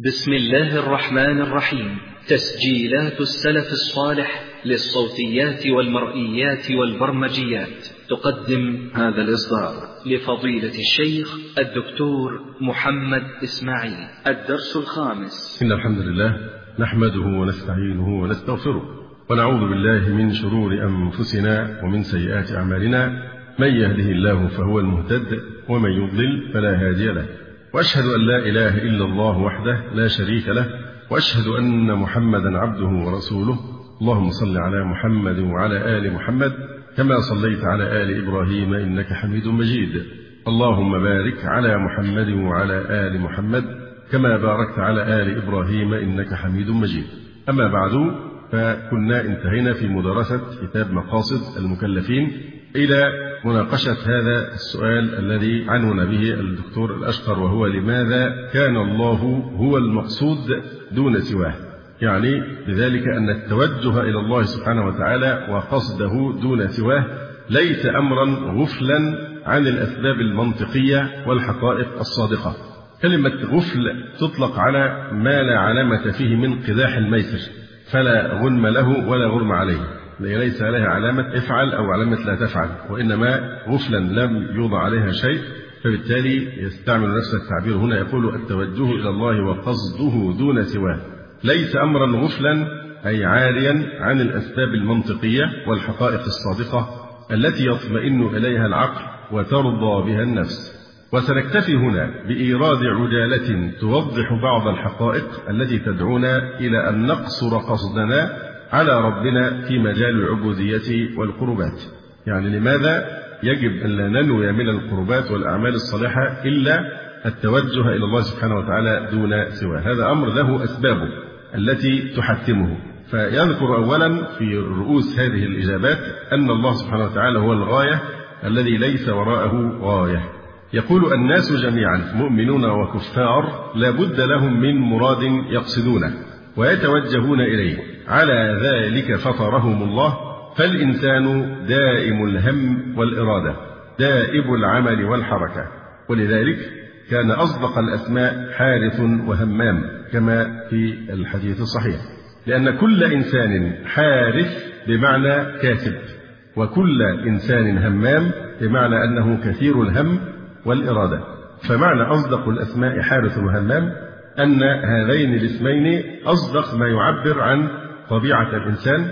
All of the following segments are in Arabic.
بسم الله الرحمن الرحيم. تسجيلات السلف الصالح للصوتيات والمرئيات والبرمجيات تقدم هذا الإصدار لفضيلة الشيخ الدكتور محمد إسماعيل. الدرس الخامس. إن الحمد لله نحمده ونستعينه ونستغفره ونعوذ بالله من شرور أنفسنا ومن سيئات أعمالنا، من يهده الله فهو المهتد ومن يضلل فلا هادي له، وأشهد أن لا إله إلا الله وحده لا شريك له، وأشهد أن محمدا عبده ورسوله. اللهم صل على محمد وعلى آل محمد كما صليت على آل إبراهيم إنك حميد مجيد. اللهم بارك على محمد وعلى آل محمد كما باركت على آل إبراهيم إنك حميد مجيد. أما بعد، فكنا انتهينا في مدرسة كتاب مقاصد المكلفين إلى مناقشة هذا السؤال الذي عنون به الدكتور الأشقر، وهو لماذا كان الله هو المقصود دون سواه؟ يعني بذلك أن التوجه إلى الله سبحانه وتعالى وقصده دون سواه ليس أمرا غفلا عن الأسباب المنطقية والحقائق الصادقة. كلمة غفل تطلق على ما لا علامة فيه من قداح الميسر، فلا غنم له ولا غرم عليه، ليس عليها علامة افعل أو علامة لا تفعل، وإنما غفلا لم يوضع عليها شيء، فبالتالي يستعمل نفس التعبير هنا، يقول التوجه إلى الله وقصده دون سواه ليس أمرا غفلا، أي عاريا عن الأسباب المنطقية والحقائق الصادقة التي يطمئن إليها العقل وترضى بها النفس. وسنكتفي هنا بإيراد عجالة توضح بعض الحقائق التي تدعونا إلى أن نقصر قصدنا على ربنا في مجال العبودية والقربات. يعني لماذا يجب أن لا ننوي من القربات والأعمال الصالحة إلا التوجه إلى الله سبحانه وتعالى دون سواه؟ هذا أمر له أسبابه التي تحتمه. فيذكر أولا في رؤوس هذه الإجابات أن الله سبحانه وتعالى هو الغاية الذي ليس وراءه غاية. يقول الناس جميعا مؤمنون وكفار لا بد لهم من مراد يقصدونه ويتوجهون إليه، على ذلك فطرهم الله، فالإنسان دائم الهم والإرادة، دائب العمل والحركة. ولذلك كان أصدق الأسماء حارث وهمام كما في الحديث الصحيح، لأن كل إنسان حارث بمعنى كاسب، وكل إنسان همام بمعنى أنه كثير الهم والإرادة. فمعنى أصدق الأسماء حارث وهمام أن هذين الاسمين أصدق ما يعبر عن طبيعة الإنسان،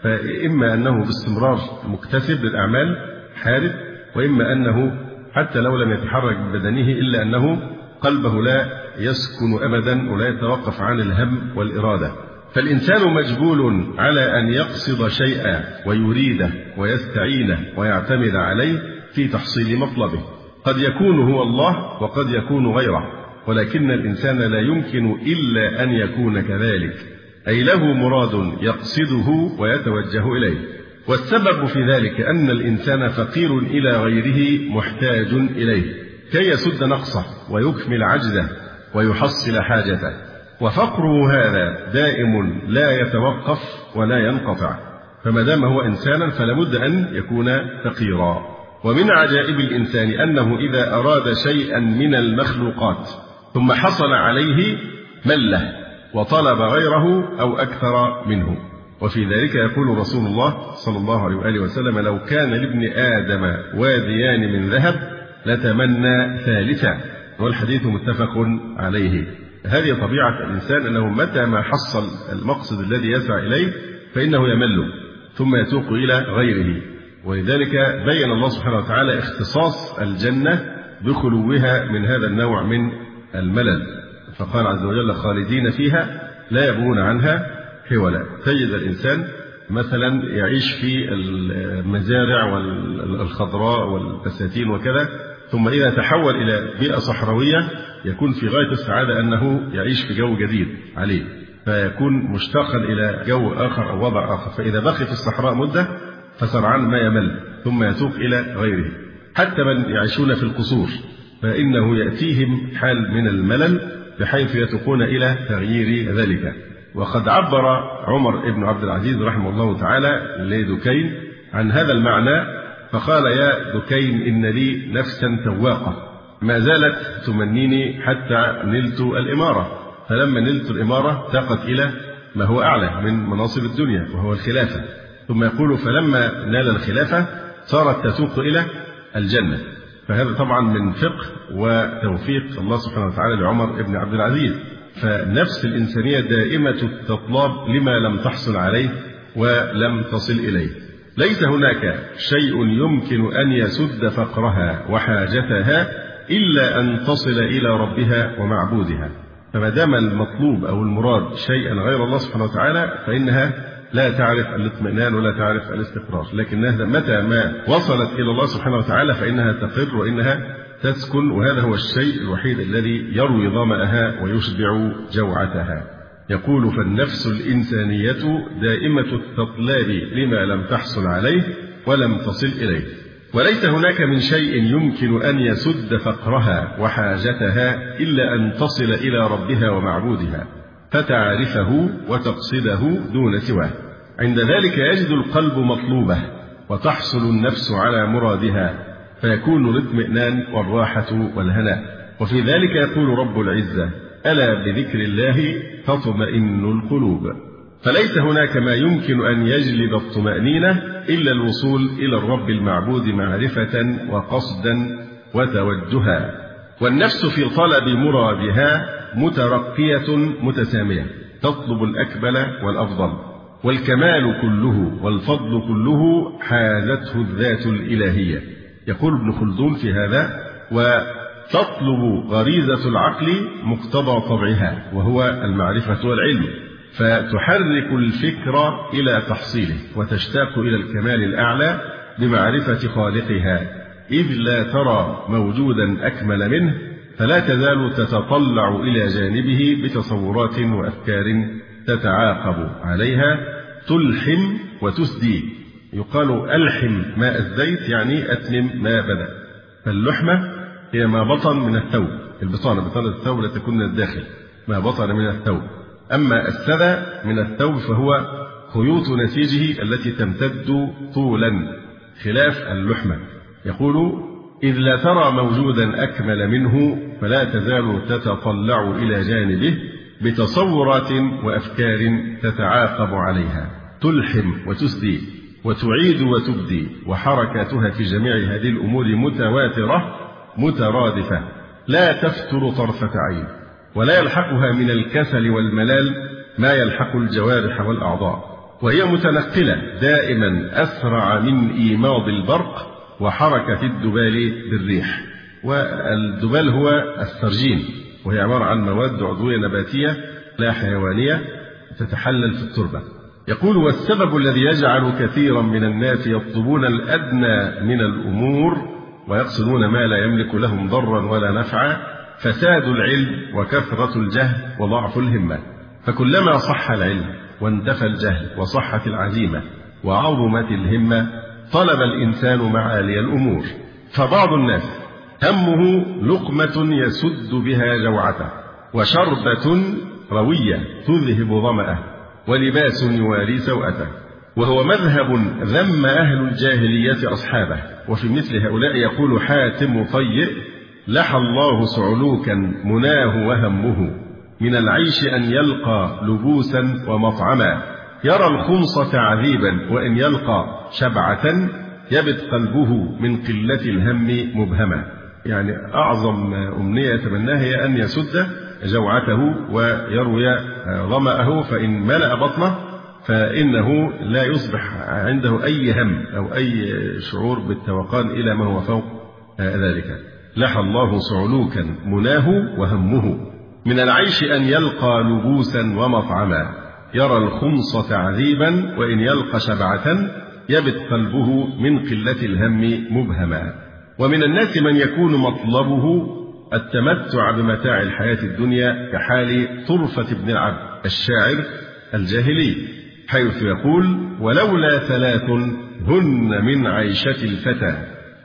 فإما أنه باستمرار مكتسب للأعمال حارث، وإما أنه حتى لو لم يتحرك ببدنه إلا أنه قلبه لا يسكن أبدا ولا يتوقف عن الهم والإرادة. فالإنسان مجبول على أن يقصد شيئا ويريده ويستعينه ويعتمد عليه في تحصيل مطلبه. قد يكون هو الله وقد يكون غيره، ولكن الإنسان لا يمكن إلا أن يكون كذلك، أي له مراد يقصده ويتوجه إليه. والسبب في ذلك أن الإنسان فقير إلى غيره محتاج إليه كي يسد نقصه ويكمل عجزه ويحصل حاجته، وفقره هذا دائم لا يتوقف ولا ينقطع، فما دام هو إنسانا فلا بد أن يكون فقيرا. ومن عجائب الإنسان أنه إذا أراد شيئا من المخلوقات ثم حصل عليه مله وطلب غيره أو أكثر منه. وفي ذلك يقول رسول الله صلى الله عليه وآله وسلم: لو كان لابن آدم واديان من ذهب لتمنى ثالثا. والحديث متفق عليه. هذه طبيعة الإنسان، أنه متى ما حصل المقصد الذي يسعى إليه فإنه يمل ثم يتوق إلى غيره. ولذلك بين الله سبحانه وتعالى اختصاص الجنة بخلوها من هذا النوع من الملل، فقال عز وجل: خالدين فيها لا يبغون عنها حولا. تجد الإنسان مثلا يعيش في المزارع والخضراء والبساتين وكذا، ثم إذا تحول إلى بيئة صحراوية يكون في غاية السعادة أنه يعيش في جو جديد عليه، فيكون مشتاقا إلى جو آخر أو وضع آخر. فإذا بقي في الصحراء مدة فسرعان ما يمل ثم يتوق إلى غيره. حتى من يعيشون في القصور فإنه يأتيهم حال من الملل بحيث يتوقون إلى تغيير ذلك. وقد عبر عمر بن عبد العزيز رحمه الله تعالى لدكين عن هذا المعنى، فقال: يا دكين إن لي نفسا تواقة ما زالت تمنيني حتى نلت الإمارة، فلما نلت الإمارة تقت إلى ما هو أعلى من مناصب الدنيا وهو الخلافة. ثم يقول فلما نال الخلافة صارت تسوق إلى الجنة. فهذا طبعا من فقه وتوفيق الله سبحانه وتعالى لعمر بن عبد العزيز. فالنفس الإنسانية دائمة التطلب لما لم تحصل عليه ولم تصل إليه. ليس هناك شيء يمكن أن يسد فقرها وحاجتها إلا أن تصل إلى ربها ومعبودها. فما دام المطلوب أو المراد شيئا غير الله سبحانه وتعالى فإنها لا تعرف الاطمئنان ولا تعرف الاستقرار، لكنها متى ما وصلت إلى الله سبحانه وتعالى فإنها تقر وإنها تسكن، وهذا هو الشيء الوحيد الذي يروي ظمأها ويشبع جوعتها. يقول فالنفس الإنسانية دائمة التطلاب لما لم تحصل عليه ولم تصل إليه، وليس هناك من شيء يمكن أن يسد فقرها وحاجتها إلا أن تصل إلى ربها ومعبودها فتعرفه وتقصده دون سواه. عند ذلك يجد القلب مطلوبه وتحصل النفس على مرادها فيكون الاطمئنان والراحة والهناء. وفي ذلك يقول رب العزة ألا بذكر الله تطمئن القلوب. فليس هناك ما يمكن أن يجلب الطمأنينة إلا الوصول إلى الرب المعبود معرفة وقصدا وتوجها. والنفس في طلب مرادها مترقية متسامية، تطلب الأكمل والأفضل، والكمال كله والفضل كله حازته الذات الإلهية. يقول ابن خلدون في هذا وتطلب غريزة العقل مقتضى طبعها وهو المعرفة والعلم، فتحرك الفكر إلى تحصيله وتشتاق إلى الكمال الأعلى بمعرفة خالقها، إذ لا ترى موجودا أكمل منه، فلا تزال تتطلع إلى جانبه بتصورات وأفكار تتعاقب عليها تلحم وتسدي. يقال ألحم ماء الزيت يعني أتمم ما بدأ. فاللحمة هي ما بطن من الثوب، بطانة الثوب لا تكون من الداخل، ما بطن من الثوب. أما السدى من الثوب فهو خيوط نسيجه التي تمتد طولا خلاف اللحمة. يقول إذ لا ترى موجودا أكمل منه فلا تزال تتطلع إلى جانبه بتصورات وأفكار تتعاقب عليها تلحم وتسدي وتعيد وتبدي، وحركاتها في جميع هذه الأمور متواترة مترادفة لا تفتر طرفة عين، ولا يلحقها من الكسل والملال ما يلحق الجوارح والأعضاء، وهي متنقلة دائما أسرع من إيماض البرق وحركة الدبال بالريح. والدبال هو السرجين، وهي عبارة عن مواد عضوية نباتية لا حيوانية تتحلل في التربة. يقول والسبب الذي يجعل كثيرا من الناس يطلبون الأدنى من الأمور ويقصدون ما لا يملك لهم ضرا ولا نفعا فساد العلم وكثرة الجهل وضعف الهمة. فكلما صح العلم واندفى الجهل وصحت العزيمة وعظمت الهمة طلب الإنسان معالي الأمور. فبعض الناس همه لقمة يسد بها جوعته، وشربة روية تذهب ظمأه، ولباس يواري سوءته، وهو مذهب ذم أهل الجاهلية أصحابه. وفي مثل هؤلاء يقول حاتم طيء لحى الله صعلوكا مناه وهمه، من العيش أن يلقى لبوسا ومطعما، يرى الخمص تعذيبا وإن يلقى شبعة يبت قلبه من قلة الهم مبهما. يعني أعظم أمنية يتمناها هي أن يسد جوعته ويروي ظمأه، فإن ملأ بطنه فإنه لا يصبح عنده أي هم أو أي شعور بالتوقان إلى ما هو فوق ذلك. لحى الله صعلوكا مناه وهمه، من العيش أن يلقى لبوسا ومطعما، يرى الخمص تعذيبا وإن يلقى شبعة يبت قلبه من قلة الهم مبهما. ومن الناس من يكون مطلبه التمتع بمتاع الحياة الدنيا كحال طرفة بن العبد الشاعر الجاهلي، حيث يقول ولولا ثلاث هن من عيشة الفتى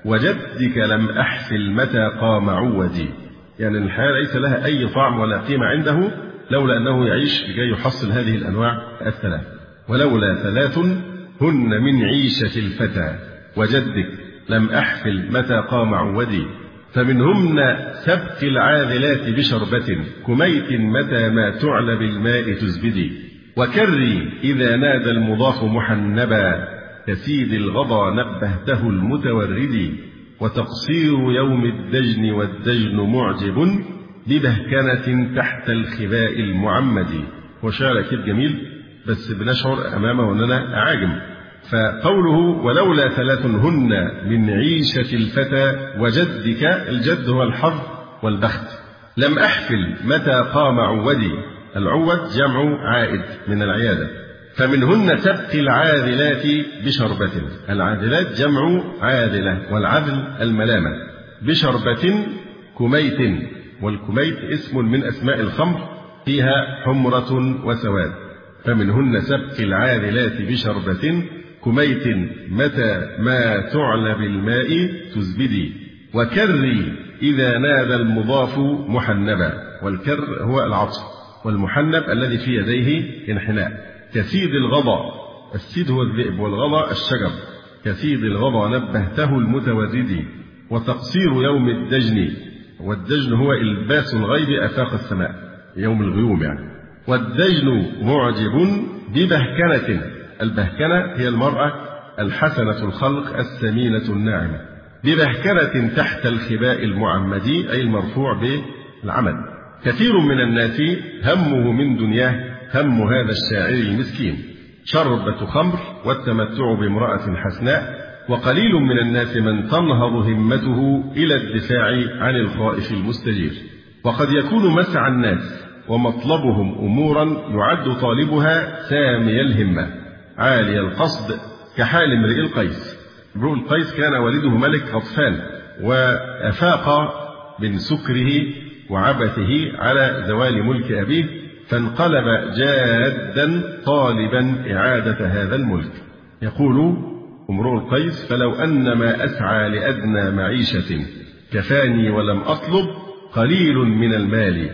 وجدك لم أحفل متى قام عودي. يعني الحياة ليس لها أي طعم ولا قيمة عنده لولا أنه يعيش لكي يحصل هذه الأنواع الثلاث. ولولا ثلاث هن من عيشة الفتى وجدك لم أحفل متى قام عودي، فمنهن سبق العاذلات بشربة كميت متى ما تعلى بالماء تزبدي وكري إذا نادى المضاف محنبا كسيد الغضا نبهته المتوردي وتقصير يوم الدجن والدجن معجب ببهكنة تحت الخباء المعمد. وشعر أكيد جميل بس بنشعر أمامه أننا أعاجم. فقوله ولولا ثلاث هن من عيشة الفتى وجدك، الجد هو الحظ والبخت، لم أحفل متى قام عودي، العود جمع عائد من العيادة، فمنهن سبق العاذلات بشربة، العاذلات جمع عاذلة والعذل الملامة، بشربة كميت، والكميت اسم من أسماء الخمر فيها حمرة وسواد، فمنهن سبق العاذلات بشربة كميت متى ما تعلى بالماء تزبدي وكري إذا نادى المضاف محنبا، والكر هو العطف، والمحنب الذي في يديه انحناء، كسيد الغضا، السيد هو الذئب والغضا الشجر، كسيد الغضا نبهته المتوردي وتقصير يوم الدجن، والدجن هو إلباس الغيب آفاق السماء يوم الغيوم يعني، والدجن معجب ببهكنة، البهكنة هي المرأة الحسنة الخلق السمينة الناعمة، ببهكنة تحت الخباء المعمدي أي المرفوع بالعمد. كثير من الناس همه من دنياه هم هذا الشاعر المسكين، شربة خمر والتمتع بامرأة حسناء، وقليل من الناس من تنهض همته إلى الدفاع عن الخائف المستجير. وقد يكون مسعى الناس ومطلبهم أمورا يعد طالبها سامي الهمة عالي القصد كحال امرئ القيس. امرؤ القيس كان والده ملك غطفان، وأفاق من سكره وعبثه على زوال ملك أبيه، فانقلب جادا طالبا إعادة هذا الملك. يقول امرؤ القيس فلو أن ما أسعى لأدنى معيشة كفاني ولم أطلب قليل من المال،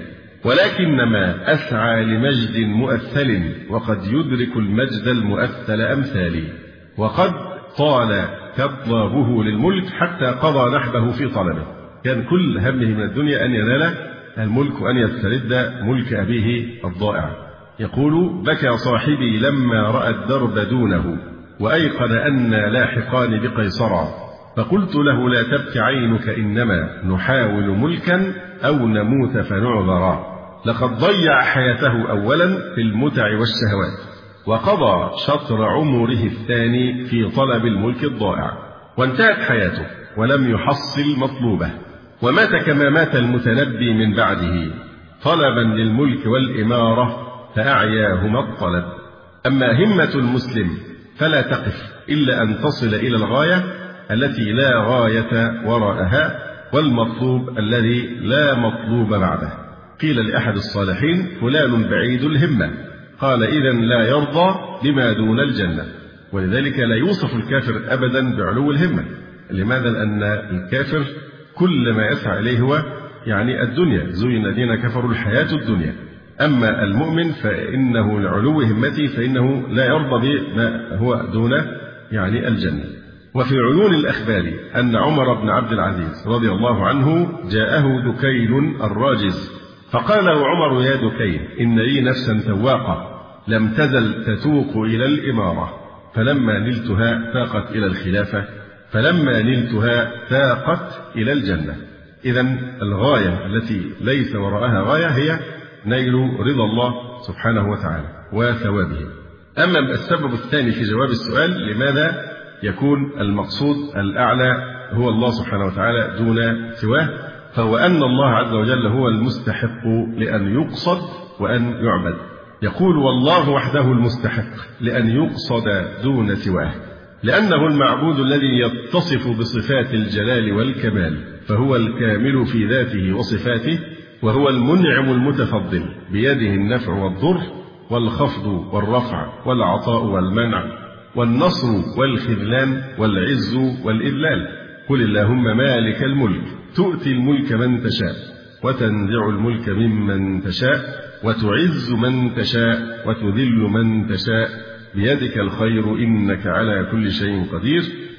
ولكنما أسعى لمجد مؤثل وقد يدرك المجد المؤثل أمثالي، وقد طال كطلابه للملك حتى قضى نحبه في طلبه، كان كل همه من الدنيا أن ينال الملك وأن يسترد ملك أبيه الضائع. يقول بكى صاحبي لما رأى الدرب دونه وأيقن أن لاحقان بقيصرا، فقلت له لا تبك عينك إنما نحاول ملكا أو نموت فنعذرا، لقد ضيع حياته أولا في المتع والشهوات وقضى شطر عمره الثاني في طلب الملك الضائع، وانتهت حياته ولم يحصل مطلوبه، ومات كما مات المتنبي من بعده طلبا للملك والإمارة فأعياهما الطلب. أما همة المسلم فلا تقف إلا أن تصل إلى الغاية التي لا غاية وراءها والمطلوب الذي لا مطلوب بعده. قيل لأحد الصالحين فلان بعيد الهمة، قال إذن لا يرضى بما دون الجنة. ولذلك لا يوصف الكافر أبدا بعلو الهمة. لماذا؟ لأن الكافر كل ما يسعى إليه هو يعني الدنيا، زين الذين كفروا الحياة الدنيا. أما المؤمن فإنه لعلو همته فإنه لا يرضى بما هو دون يعني الجنة. وفي عيون الأخبار أن عمر بن عبد العزيز رضي الله عنه جاءه دكين الراجز فقال له عمر يا دكين إن لي نفسا تواقة لم تزل تتوق إلى الإمارة، فلما نلتها تاقت إلى الخلافة، فلما نلتها تاقت إلى الجنة. إذن الغاية التي ليس وراءها غاية هي نيل رضا الله سبحانه وتعالى وثوابه. أما السبب الثاني في جواب السؤال لماذا يكون المقصود الأعلى هو الله سبحانه وتعالى دون سواه، فهو أن الله عز وجل هو المستحق لأن يقصد وأن يعبد. يقول والله وحده المستحق لأن يقصد دون سواه، لأنه المعبود الذي يتصف بصفات الجلال والكمال، فهو الكامل في ذاته وصفاته، وهو المنعم المتفضل بيده النفع والضر والخفض والرفع والعطاء والمنع والنصر والخذلان والعز والإذلال. قل اللهم مالك الملك تؤتي الملك من تشاء وتنزع الملك ممن تشاء وتعز من تشاء وتذل من تشاء بيدك الخير إنك على كل شيء قدير.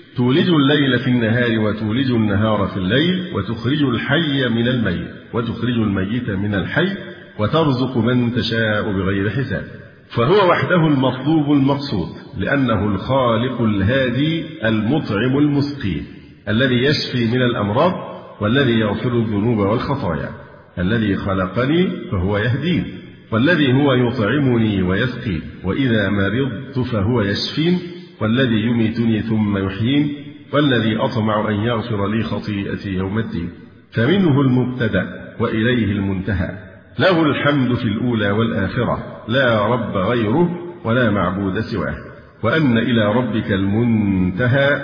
تولج الليل في النهار وتولج النهار في الليل، وتخرج الحي من الميت وتخرج الميت من الحي، وترزق من تشاء بغير حساب. فهو وحده المطلوب المقصود، لأنه الخالق الهادي المطعم المسقي، الذي يشفي من الأمراض، والذي يغفر الذنوب والخطايا، الذي خلقني فهو يهدين، والذي هو يطعمني ويسقين، وإذا مرضت فهو يشفين، والذي يميتني ثم يحيين، والذي أطمع أن يغفر لي خطيئتي يوم الدين. فمنه المبتدأ وإليه المنتهى، له الحمد في الأولى والآخرة، لا رب غيره ولا معبود سواه، وأن إلى ربك المنتهى،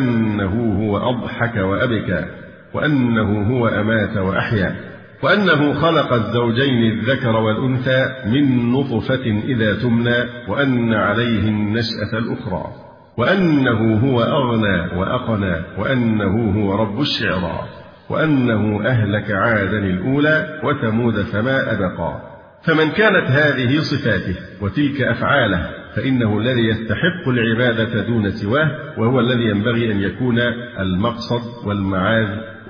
وأنه هو أضحك وأبكى، وأنه هو أمات وأحيا، وأنه خلق الزوجين الذكر والأنثى من نطفة إذا تمنى، وأن عليه النشأة الأخرى، وأنه هو أغنى وأقنى، وأنه هو رب الشعرى، وأنه أهلك عادا الأولى وثمود فما أبقى. فمن كانت هذه صفاته وتلك أفعاله فإنه الذي يستحق العبادة دون سواه، وهو الذي ينبغي أن يكون المقصد والمعاذ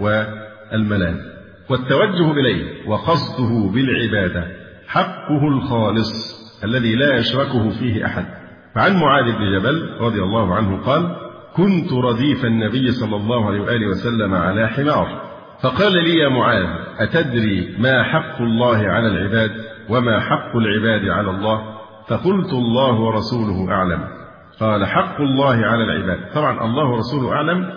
والملاذ، والتوجه إليه وقصده بالعبادة حقه الخالص الذي لا يشركه فيه أحد. فعن معاذ بن جبل رضي الله عنه قال: كنت رديف النبي صلى الله عليه وآله وسلم على حمار، فقال لي: يا معاذ، أتدري ما حق الله على العباد وما حق العباد على الله؟ فقلت: الله ورسوله أعلم. قال: حق الله على العباد. طبعا الله ورسوله أعلم،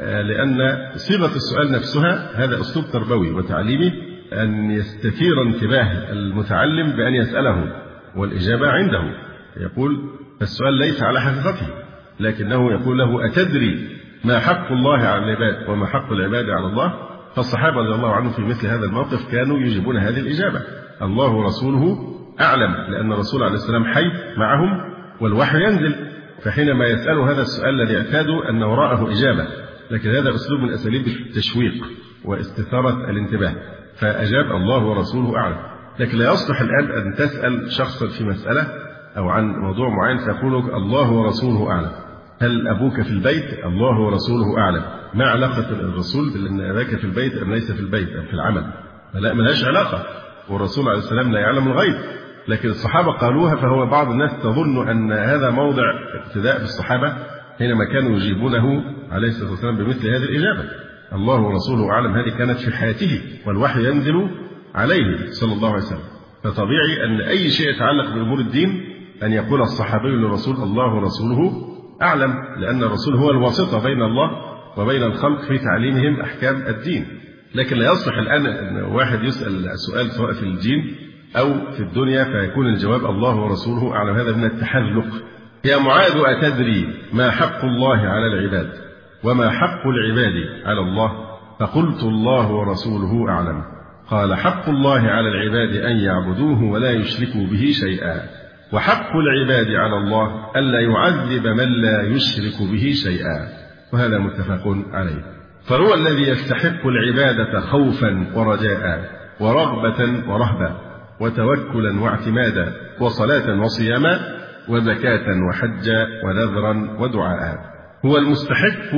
لأن صيغة السؤال نفسها هذا أسلوب تربوي وتعليمي، أن يستثير انتباه المتعلم بأن يسأله والإجابة عنده. يقول السؤال ليس على حقيقته، لكنه يقول له: أتدري ما حق الله على العباد وما حق العباد على الله؟ فالصحابة رضي الله عنهم في مثل هذا الموقف كانوا يجيبون هذه الإجابة: الله ورسوله أعلم، لأن الرسول عليه السلام حي معهم والوحي ينزل، فحينما يسألوا هذا السؤال الذي اعتادوا أن وراءه إجابة، لكن هذا أسلوب من أساليب التشويق واستثارة الانتباه، فأجاب: الله ورسوله أعلم. لكن لا يصلح الآن أن تسأل شخصا في مسألة أو عن موضوع معين فيقول لك: الله ورسوله أعلم. هل أبوك في البيت؟ الله ورسوله أعلم. ما علاقة الرسول بأن أباك في البيت أم ليس في البيت أم في العمل؟ لا، ملهاش علاقة، والرسول عليه السلام لا يعلم الغيب، لكن الصحابة قالوها، فهو بعض الناس تظن أن هذا موضع اقتداء بالصحابة حينما كانوا يجيبونه عليه الصلاة والسلام بمثل هذه الإجابة: الله ورسوله أعلم. هذه كانت في حياته والوحي ينزل عليه صلى الله عليه وسلم، فطبيعي أن أي شيء يتعلق بأمور الدين أن يقول الصحابي للرسول: الله ورسوله أعلم، لأن الرسول هو الواسطة بين الله وبين الخلق في تعليمهم أحكام الدين. لكن لا يصلح الآن أن واحد يسأل سؤال سواء في الدين أو في الدنيا فيكون الجواب الله ورسوله أعلم، هذا من التحذلق. يا معاذ، أتدري ما حق الله على العباد وما حق العباد على الله؟ فقلت: الله ورسوله أعلم. قال: حق الله على العباد أن يعبدوه ولا يشركوا به شيئا، وحق العباد على الله ألا يعذب من لا يشرك به شيئا، وهذا متفق عليه. فهو الذي يستحق العبادة خوفا ورجاء ورغبة ورهبة وتوكلا واعتمادا وصلاة وصياما وزكاة وحجا ونذرا ودعاء. هو المستحق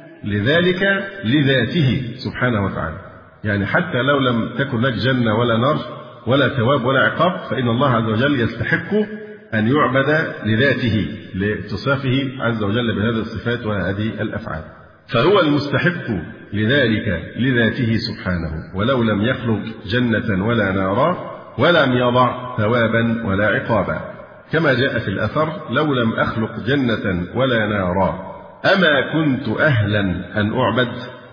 لذلك لذاته سبحانه وتعالى، يعني حتى لو لم تكن لك جنة ولا نار ولا ثواب ولا عقاب، فإن الله عز وجل يستحق أن يعبد لذاته لاتصافه عز وجل بهذه الصفات وهذه الأفعال. فهو المستحق لذلك لذاته سبحانه، ولو لم يخلق جنة ولا نارا ولم يضع ثوابا ولا عقابا، كما جاء في الأثر: لو لم أخلق جنة ولا نارا أما كنت أهلا أن أعبد.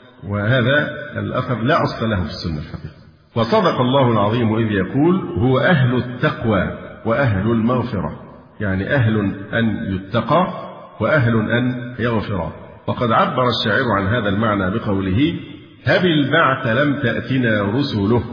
وهذا الأثر لا أصل له في السنة الحقيقة. وصدق الله العظيم إذ يقول: هو أهل التقوى وأهل المغفرة، يعني أهل أن يتقى وأهل أن يغفر. وقد عبر الشاعر عن هذا المعنى بقوله: هب البعث لم تأتنا رسله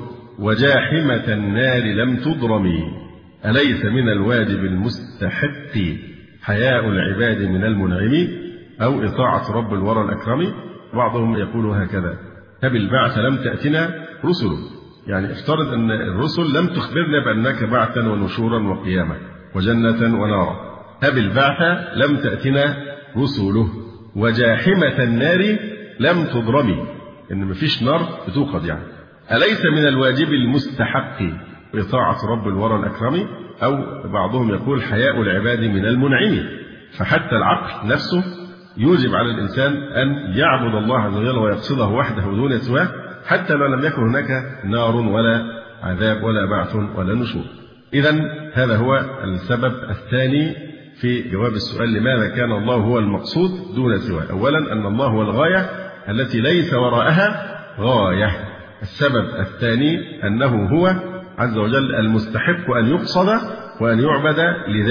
وجاحمة النار لم تضرمي، أليس من الواجب المستحق حياء العباد من المنعم أو إطاعة رب الورى الأكرم؟ بعضهم يقول هكذا: هب البعث لم تأتنا رسله، يعني افترض أن الرسل لم تخبرنا بأنك بعثا ونشورا وقياما وجنة ونارا. هب البعث لم تأتنا رسله، وجاحمة النار لم تضرمي، إن مفيش نار بتوقد يعني. أليس من الواجب المستحق إطاعة رب الورى الأكرم؟ أو بعضهم يقول حياء العباد من المنعم. فحتى العقل نفسه يوجب على الإنسان أن يعبد الله عز وجل ويقصده وحده دون سواه، حتى لو لم يكن هناك نار ولا عذاب ولا بعث ولا نشور. إذن هذا هو السبب الثاني في جواب السؤال لماذا كان الله هو المقصود دون سواه. أولا أن الله هو الغاية التي ليس وراءها غاية. السبب الثاني أنه هو عز وجل المستحق أن يقصد وأن يعبد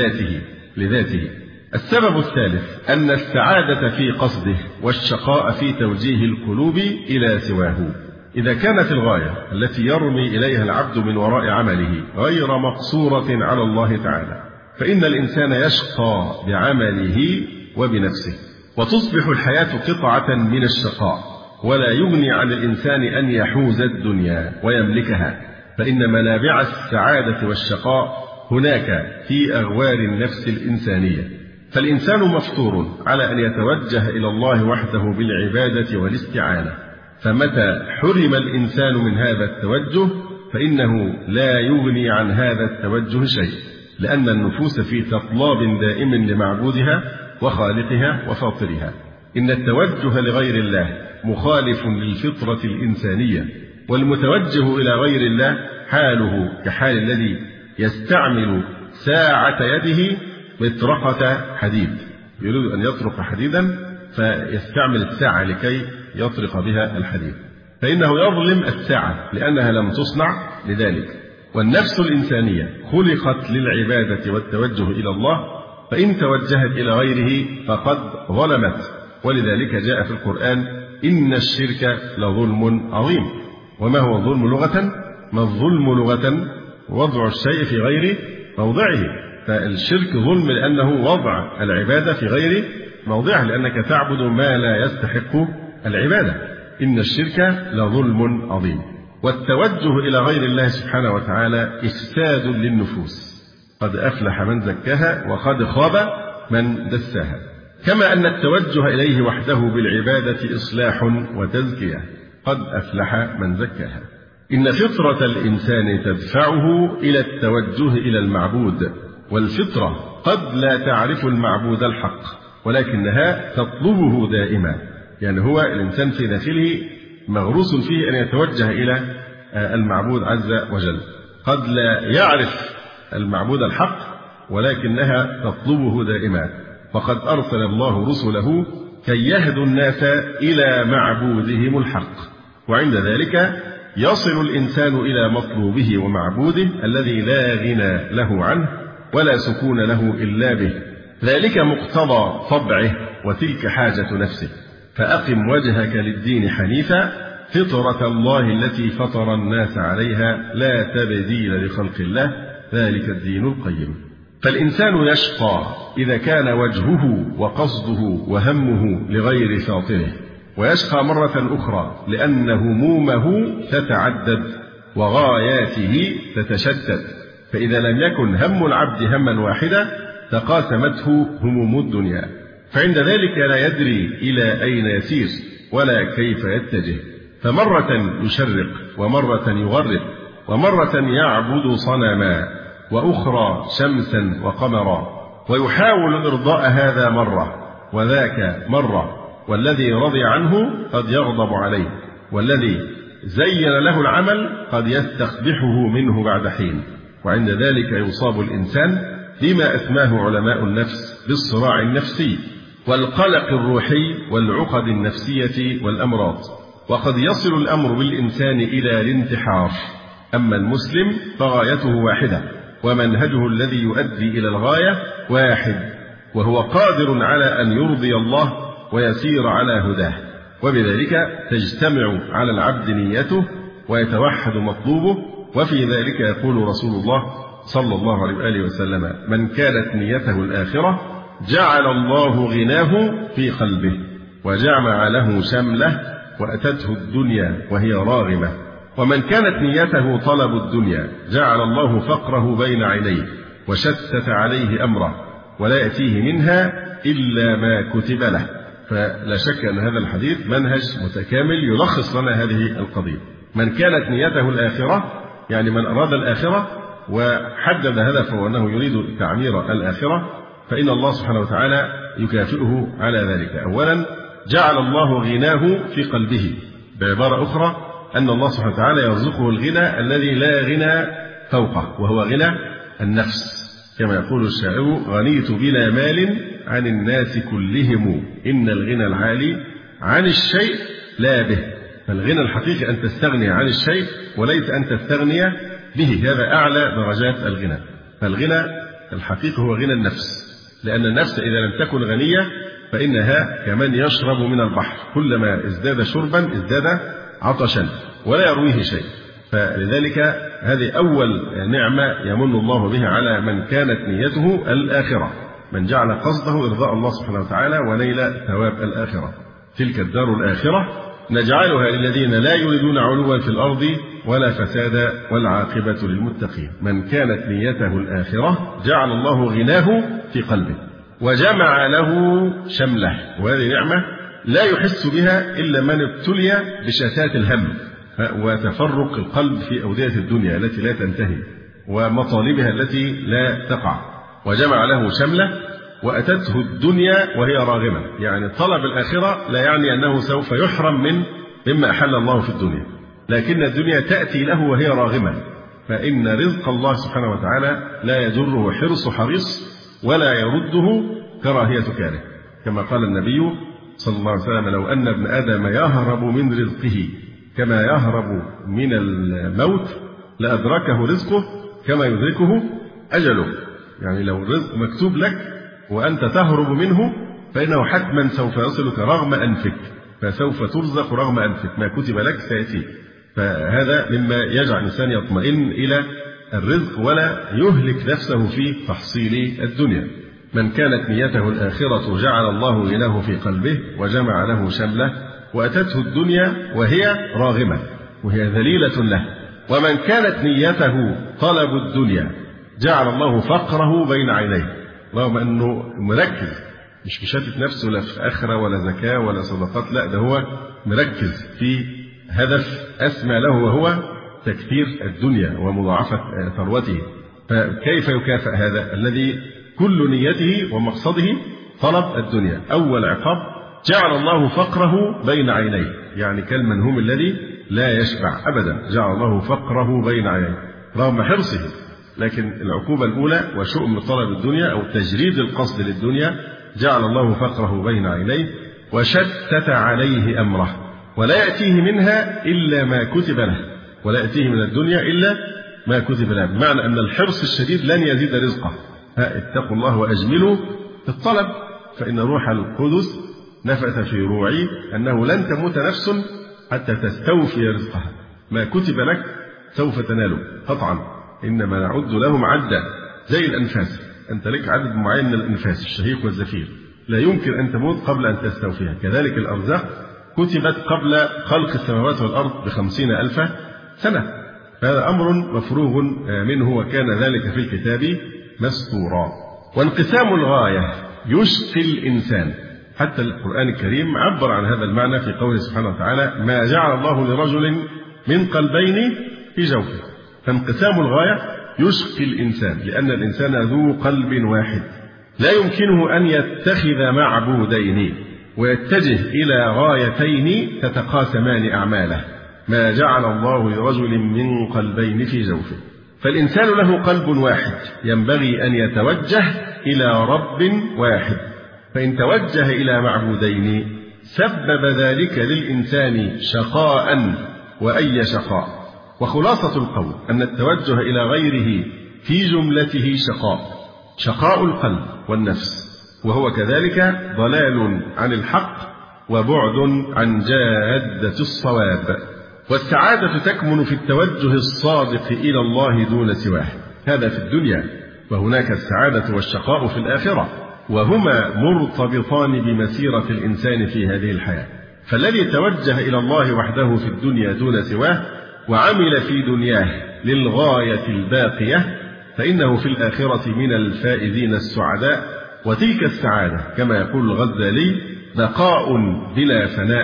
لذاته. السبب الثالث أن السعادة في قصده والشقاء في توجيه القلوب إلى سواه. إذا كانت الغاية التي يرمي إليها العبد من وراء عمله غير مقصورة على الله تعالى، فإن الإنسان يشقى بعمله وبنفسه، وتصبح الحياة قطعة من الشقاء، ولا يغني عن الإنسان أن يحوز الدنيا ويملكها، فإن منابع السعادة والشقاء هناك في أغوار النفس الإنسانية. فالإنسان مفطور على أن يتوجه إلى الله وحده بالعبادة والاستعانة، فمتى حرم الإنسان من هذا التوجه فإنه لا يغني عن هذا التوجه شيء، لأن النفوس في تطلاب دائم لمعبودها وخالقها وفاطرها. إن التوجه لغير الله مخالف للفطرة الإنسانية، والمتوجه إلى غير الله حاله كحال الذي يستعمل ساعة يده مطرقة حديد، يريد أن يطرق حديدا فيستعمل الساعة لكي يطرق بها الحديد، فإنه يظلم الساعة لأنها لم تصنع لذلك. والنفس الإنسانية خلقت للعبادة والتوجه إلى الله، فإن توجهت إلى غيره فقد ظلمت. ولذلك جاء في القرآن إن الشرك لظلم عظيم. وما هو الظلم لغة؟ ما الظلم لغة؟ وضع الشيء في غير موضعه. فالشرك ظلم لأنه وضع العبادة في غير موضعه، لأنك تعبد ما لا يستحق العبادة. إن الشرك لظلم عظيم. والتوجه إلى غير الله سبحانه وتعالى إفساد للنفوس، قد أفلح من زكاها وقد خاب من دساها. كما أن التوجه إليه وحده بالعبادة إصلاح وتزكية، قد أفلح من زكاها. إن فطرة الإنسان تدفعه إلى التوجه إلى المعبود، والفطرة قد لا تعرف المعبود الحق ولكنها تطلبه دائما. يعني هو الإنسان في داخله مغروس فيه أن يتوجه إلى المعبود عز وجل، قد لا يعرف المعبود الحق ولكنها تطلبه دائما. فقد أرسل الله رسله كي يهدوا الناس إلى معبودهم الحق، وعند ذلك يصل الإنسان إلى مطلوبه ومعبوده الذي لا غنى له عنه ولا سكون له إلا به. ذلك مقتضى طبعه وتلك حاجة نفسه. فأقم وجهك للدين حنيفا فطرة الله التي فطر الناس عليها لا تبديل لخلق الله ذلك الدين القيم. فالإنسان يشقى إذا كان وجهه وقصده وهمه لغير فاطره، ويشقى مرة أخرى لأن همومه تتعدد وغاياته تتشتت. فإذا لم يكن هم العبد هما واحدا تقاسمته هموم الدنيا، فعند ذلك لا يدري إلى أين يسير ولا كيف يتجه، فمرة يشرق ومرة يغرب ومرة يعبد صنما وأخرى شمسا وقمرا، ويحاول إرضاء هذا مرة وذاك مرة، والذي رضي عنه قد يغضب عليه، والذي زين له العمل قد يستقبحه منه بعد حين. وعند ذلك يصاب الإنسان بما أسماه علماء النفس بالصراع النفسي والقلق الروحي والعقد النفسية والأمراض، وقد يصل الأمر بالإنسان إلى الانتحار. أما المسلم فغايته واحدة ومنهجه الذي يؤدي إلى الغاية واحد، وهو قادر على أن يرضي الله ويسير على هداه، وبذلك تجتمع على العبد نيته ويتوحد مطلوبه. وفي ذلك يقول رسول الله صلى الله عليه وآله وسلم من كانت نيته الآخرة جعل الله غناه في قلبه وجمع له شمله وأتته الدنيا وهي راغمة، ومن كانت نيته طلب الدنيا جعل الله فقره بين عينيه وشتت عليه أمره ولا يأتيه منها إلا ما كتب له. فلا شك أن هذا الحديث منهج متكامل يلخص لنا هذه القضية. من كانت نيته الآخرة، يعني من أراد الآخرة وحدد هدفه أنه يريد تعمير الآخرة، فإن الله سبحانه وتعالى يكافئه على ذلك. أولا جعل الله غناه في قلبه، بعبارة أخرى أن الله سبحانه وتعالى يرزقه الغنى الذي لا غنى فوقه، وهو غنى النفس، كما يقول الشاعر: غنيت بلا مال عن الناس كلهم، إن الغنى العالي عن الشيء لا به. فالغنى الحقيقي أن تستغني عن الشيء وليس أن تستغني به، هذا أعلى درجات الغنى. فالغنى الحقيقي هو غنى النفس، لأن النفس إذا لم تكن غنية فإنها كمن يشرب من البحر، كلما ازداد شربا ازداد عطشا ولا يرويه شيء. فلذلك هذه أول نعمة يمن الله بها على من كانت نيته الآخرة، من جعل قصده إرضاء الله سبحانه وتعالى ونيل ثواب الآخرة. تلك الدار الآخرة نجعلها للذين لا يريدون علوا في الأرض ولا فسادا والعاقبة للمتقين. من كانت نيته الآخرة جعل الله غناه في قلبه وجمع له شمله، وهذه نعمة لا يحس بها إلا من ابتلي بشتات الهم وتفرق القلب في أودية الدنيا التي لا تنتهي ومطالبها التي لا تقع. وجمع له شمله وأتته الدنيا وهي راغمة، يعني طلب الآخرة لا يعني أنه سوف يحرم مما أحل الله في الدنيا، لكن الدنيا تأتي له وهي راغمة، فإن رزق الله سبحانه وتعالى لا يجره حرص حريص ولا يرده كراهية كاره، كما قال النبي صلى الله عليه وسلم: لو أن ابن آدم يهرب من رزقه كما يهرب من الموت لأدركه رزقه كما يدركه أجله. يعني لو الرزق مكتوب لك وأنت تهرب منه فإنه حتما سوف يصلك رغم أنفك، فسوف ترزق رغم أنفك، ما كتب لك سيأتيك. فهذا مما يجعل الإنسان يطمئن إلى الرزق ولا يهلك نفسه في تحصيل الدنيا. من كانت نيته الآخرة جعل الله غناه في قلبه وجمع له شمله وأتته الدنيا وهي راغمة، وهي ذليلة له. ومن كانت نيته طلب الدنيا جعل الله فقره بين عينيه، رغم أنه مركز، مش مشتت نفسه لا في آخرة ولا زكاة ولا صدقات، لا ده هو مركز في هدف أسمى له وهو تكثير الدنيا ومضاعفة ثروته. فكيف يكافئ هذا الذي كل نيته ومقصده طلب الدنيا؟ أول عقاب جعل الله فقره بين عينيه، يعني كالمنهوم الذي لا يشبع أبدا، جعل الله فقره بين عينيه رغم حرصه. لكن العقوبة الأولى وشؤم طلب الدنيا أو تجريد القصد للدنيا جعل الله فقره بين عينيه وشتت عليه أمره، ولا يأتيه منها إلا ما كتب له، ولا يأتيه من الدنيا إلا ما كتب له، بمعنى أن الحرص الشديد لن يزيد رزقه. اتقوا الله وأجملوا في الطلب فإن روح القدس نفث في روعي أنه لن تموت نفس حتى تستوفي رزقها، ما كتب لك سوف تناله قطعا، إنما نعد لهم عدا زي الأنفاس، أنت لك عدد معين من الأنفاس الشهيق والزفير، لا يمكن أن تموت قبل أن تستوفيها. كذلك الأرزاق كتبت قبل خلق السماوات والأرض ب50,000 سنة، فهذا أمر مفروغ منه وكان ذلك في الكتاب مسطورا. وانقسام الغاية يشقي الإنسان، حتى القرآن الكريم عبر عن هذا المعنى في قوله سبحانه وتعالى: ما جعل الله لرجل من قلبين في جوفه. فانقسام الغاية يشقي الإنسان، لأن الإنسان ذو قلب واحد لا يمكنه أن يتخذ معبودين ويتجه إلى غايتين تتقاسمان أعماله. ما جعل الله لرجل من قلبين في جوفه. فالإنسان له قلب واحد ينبغي أن يتوجه إلى رب واحد، فإن توجه إلى معبودين سبب ذلك للإنسان شقاء وأي شقاء. وخلاصة القول أن التوجه إلى غيره في جملته شقاء القلب والنفس، وهو كذلك ضلال عن الحق وبعد عن جادة الصواب. والسعادة تكمن في التوجه الصادق إلى الله دون سواه، هذا في الدنيا، وهناك السعادة والشقاء في الآخرة، وهما مرتبطان بمسيرة الإنسان في هذه الحياة. فالذي توجه إلى الله وحده في الدنيا دون سواه وعمل في دنياه للغاية الباقية فإنه في الآخرة من الفائزين السعداء. وتلك السعادة كما يقول الغزالي بقاء بلا فناء،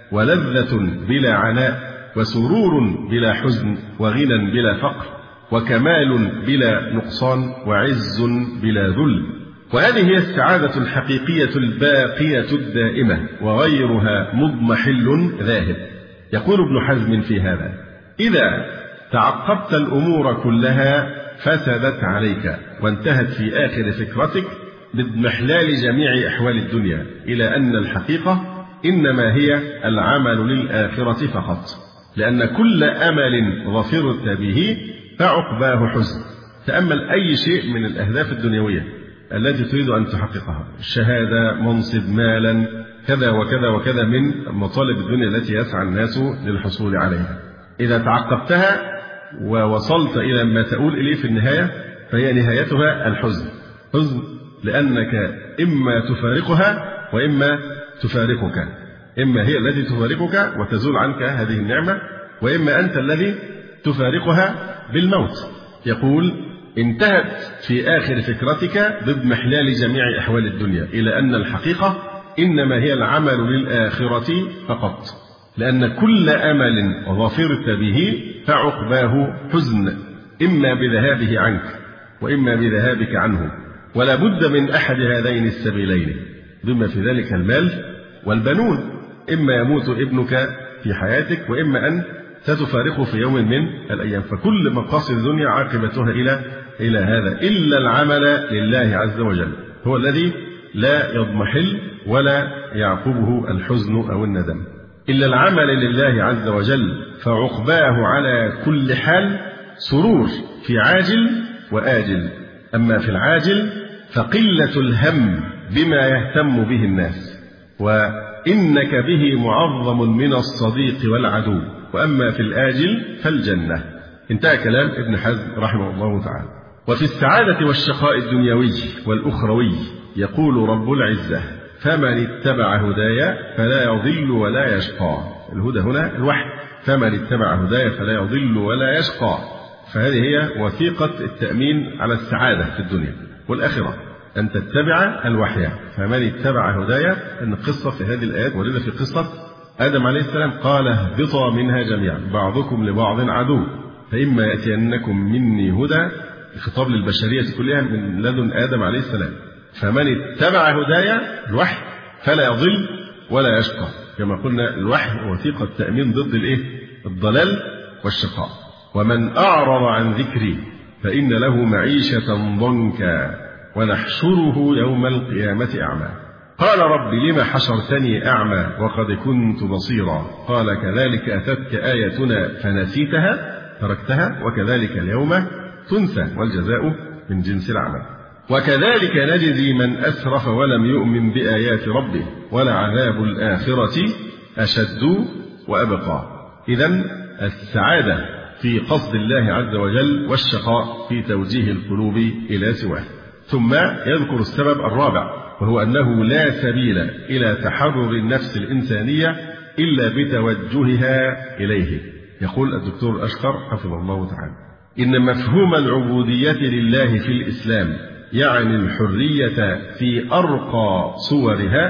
ولذة بلا عناء، وسرور بلا حزن، وغنى بلا فقر، وكمال بلا نقصان، وعز بلا ذل. وهذه هي السعادة الحقيقية الباقية الدائمة، وغيرها مضمحل ذاهب. يقول ابن حزم في هذا: إذا تعقبت الأمور كلها فسدت عليك، وانتهت في آخر فكرتك باضمحلال جميع أحوال الدنيا إلى أن الحقيقة إنما هي العمل للآخرة فقط، لأن كل أمل ظفرت به فعقباه حزن. تأمل أي شيء من الأهداف الدنيوية التي تريد أن تحققها، شهادة، منصب، مالا، كذا وكذا وكذا من مطالب الدنيا التي يسعى الناس للحصول عليها، إذا تعقبتها ووصلت إلى ما تؤول إليه في النهاية فهي نهايتها الحزن. حزن لأنك إما تفارقها وإما تفارقك، إما هي التي تفارقك وتزول عنك هذه النعمة، وإما أنت الذي تفارقها بالموت. يقول: انتهت في آخر فكرتك باضمحلال جميع أحوال الدنيا إلى أن الحقيقة إنما هي العمل للآخرة فقط، لأن كل أمل ظفرت به فعقباه حزن، إما بذهابه عنك وإما بذهابك عنه، ولا بد من أحد هذين السبيلين، بما في ذلك المال والبنون. إما يموت ابنك في حياتك، وإما أن ستفارقه في يوم من الأيام. فكل مقاصد الدنيا عاقبتها إلى هذا، إلا العمل لله عز وجل، هو الذي لا يضمحل ولا يعقبه الحزن أو الندم. إلا العمل لله عز وجل فعقباه على كل حال سرور في عاجل وآجل. أما في العاجل فقلة الهم بما يهتم به الناس، وإنك به معظم من الصديق والعدو. وأما في الآجل فالجنة. انتهى كلام ابن حزم رحمه الله تعالى. وفي السعادة والشقاء الدنيوي والأخروي يقول رب العزة: فمن اتبع هدايا فلا يضل ولا يشقى. الهدى هنا الوحي، فمن اتبع هدايا فلا يضل ولا يشقى. فهذه هي وثيقة التأمين على السعادة في الدنيا والآخرة، أن تتبع الوحي. فمن اتبع هدايا، أن القصة في هذه الآيات موردة في قصة آدم عليه السلام، قال: اهبطا منها جميعا بعضكم لبعض عدو فإما يأتينكم مني هدى، الخطاب للبشرية كلها من لدن آدم عليه السلام. فمن اتبع هدايا الوحي فلا يضل ولا يشقى، كما قلنا الوحي وثيقة تأمين ضد الضلال والشقاء. ومن أعرض عن ذكري فإن له معيشة ضنكا ونحشره يوم القيامة أعمى. قال: رب لم حشرتني أعمى وقد كنت بصيرا. قال: كذلك أتتك آياتنا فنسيتها تركتها وكذلك اليوم تنسى، والجزاء من جنس العمل. وكذلك نجزي من أسرف ولم يؤمن بآيات ربه ولعذاب الآخرة أشد وأبقى. إذن السعادة في قصد الله عز وجل، والشقاء في توجيه القلوب إلى سواه. ثم يذكر السبب الرابع، وهو أنه لا سبيل إلى تحرر النفس الإنسانية إلا بتوجهها إليه. يقول الدكتور الأشقر حفظه الله تعالى: إن مفهوم العبودية لله في الإسلام يعني الحرية في أرقى صورها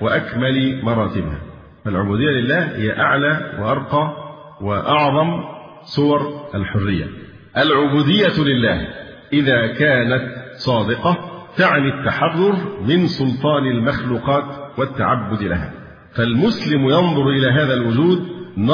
وأكمل مراتبها. فالعبودية لله هي أعلى وأرقى وأعظم صور الحرية. العبودية لله إذا كانت صادقة تعني التحرر من سلطان المخلوقات والتعبد لها. فالمسلم ينظر إلى هذا الوجود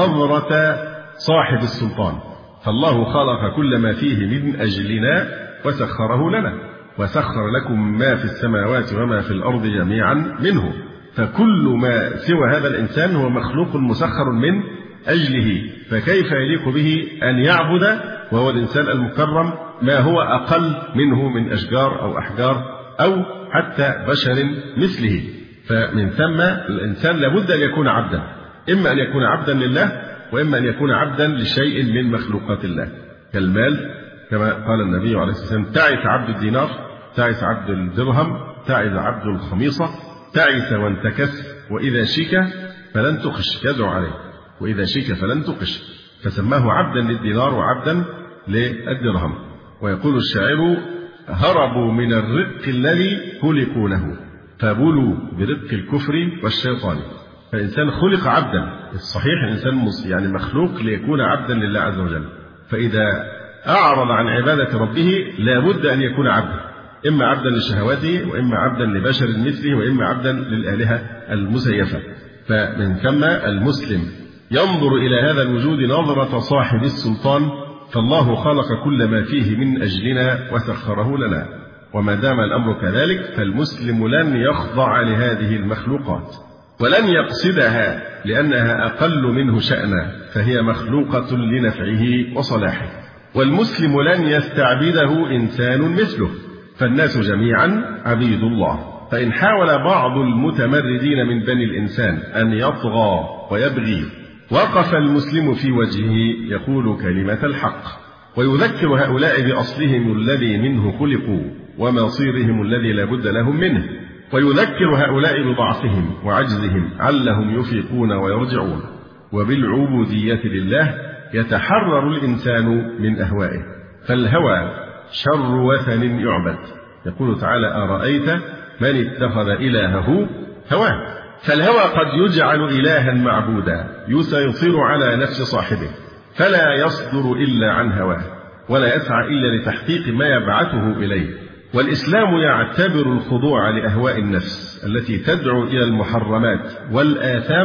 نظرة صاحب السلطان، فالله خلق كل ما فيه من أجلنا وسخره لنا، وسخر لكم ما في السماوات وما في الأرض جميعا منه. فكل ما سوى هذا الإنسان هو مخلوق مسخر من أجله، فكيف يليق به أن يعبد وهو الإنسان المكرم ما هو أقل منه من أشجار أو أحجار أو حتى بشر مثله؟ فمن ثم الإنسان لابد أن يكون عبدا، إما أن يكون عبدا لله وإما أن يكون عبدا لشيء من مخلوقات الله كالمال، كما قال النبي عليه الصلاة والسلام: تعس عبد الدينار، تعس عبد الدرهم، تعس عبد الخميصة، تعس وانتكس، وإذا شك فلن تقش، يدعو عليه، وإذا شك فلن تقش، فسماه عبدا للدينار وعبدا للدرهم. ويقول الشاعر: هربوا من الرق الذي خلقوا له فبلوا برق الكفر والشيطان. فالإنسان خلق عبدا، الصحيح الإنسان يعني مخلوق ليكون عبدا لله عز وجل، فإذا أعرض عن عبادة ربه لا بد أن يكون عبدا، إما عبدا لشهواته وإما عبدا لبشر مثله وإما عبدا للآلهة المزيفة. فمن ثم المسلم ينظر إلى هذا الوجود نظرة صاحب السلطان، فالله خلق كل ما فيه من أجلنا وسخره لنا، وما دام الأمر كذلك فالمسلم لن يخضع لهذه المخلوقات ولن يقصدها لأنها أقل منه شأنا، فهي مخلوقة لنفعه وصلاحه. والمسلم لن يستعبده إنسان مثله، فالناس جميعا عبيد الله. فإن حاول بعض المتمردين من بني الإنسان أن يطغى ويبغي، وقف المسلم في وجهه يقول كلمة الحق، ويذكر هؤلاء بأصلهم الذي منه خلقوا ومصيرهم الذي لا بد لهم منه، ويذكر هؤلاء بضعفهم وعجزهم علهم يفيقون ويرجعون. وبالعبودية لله يتحرر الإنسان من أهوائه، فالهوى شر وثن يعبد. يقول تعالى: أرأيت من اتخذ إلهه هواه. فالهوى قد يجعل إلها معبودا يسيطر على نفس صاحبه، فلا يصدر إلا عن هواه ولا يسعى إلا لتحقيق ما يبعثه إليه. والإسلام يعتبر الخضوع لأهواء النفس التي تدعو إلى المحرمات والآثام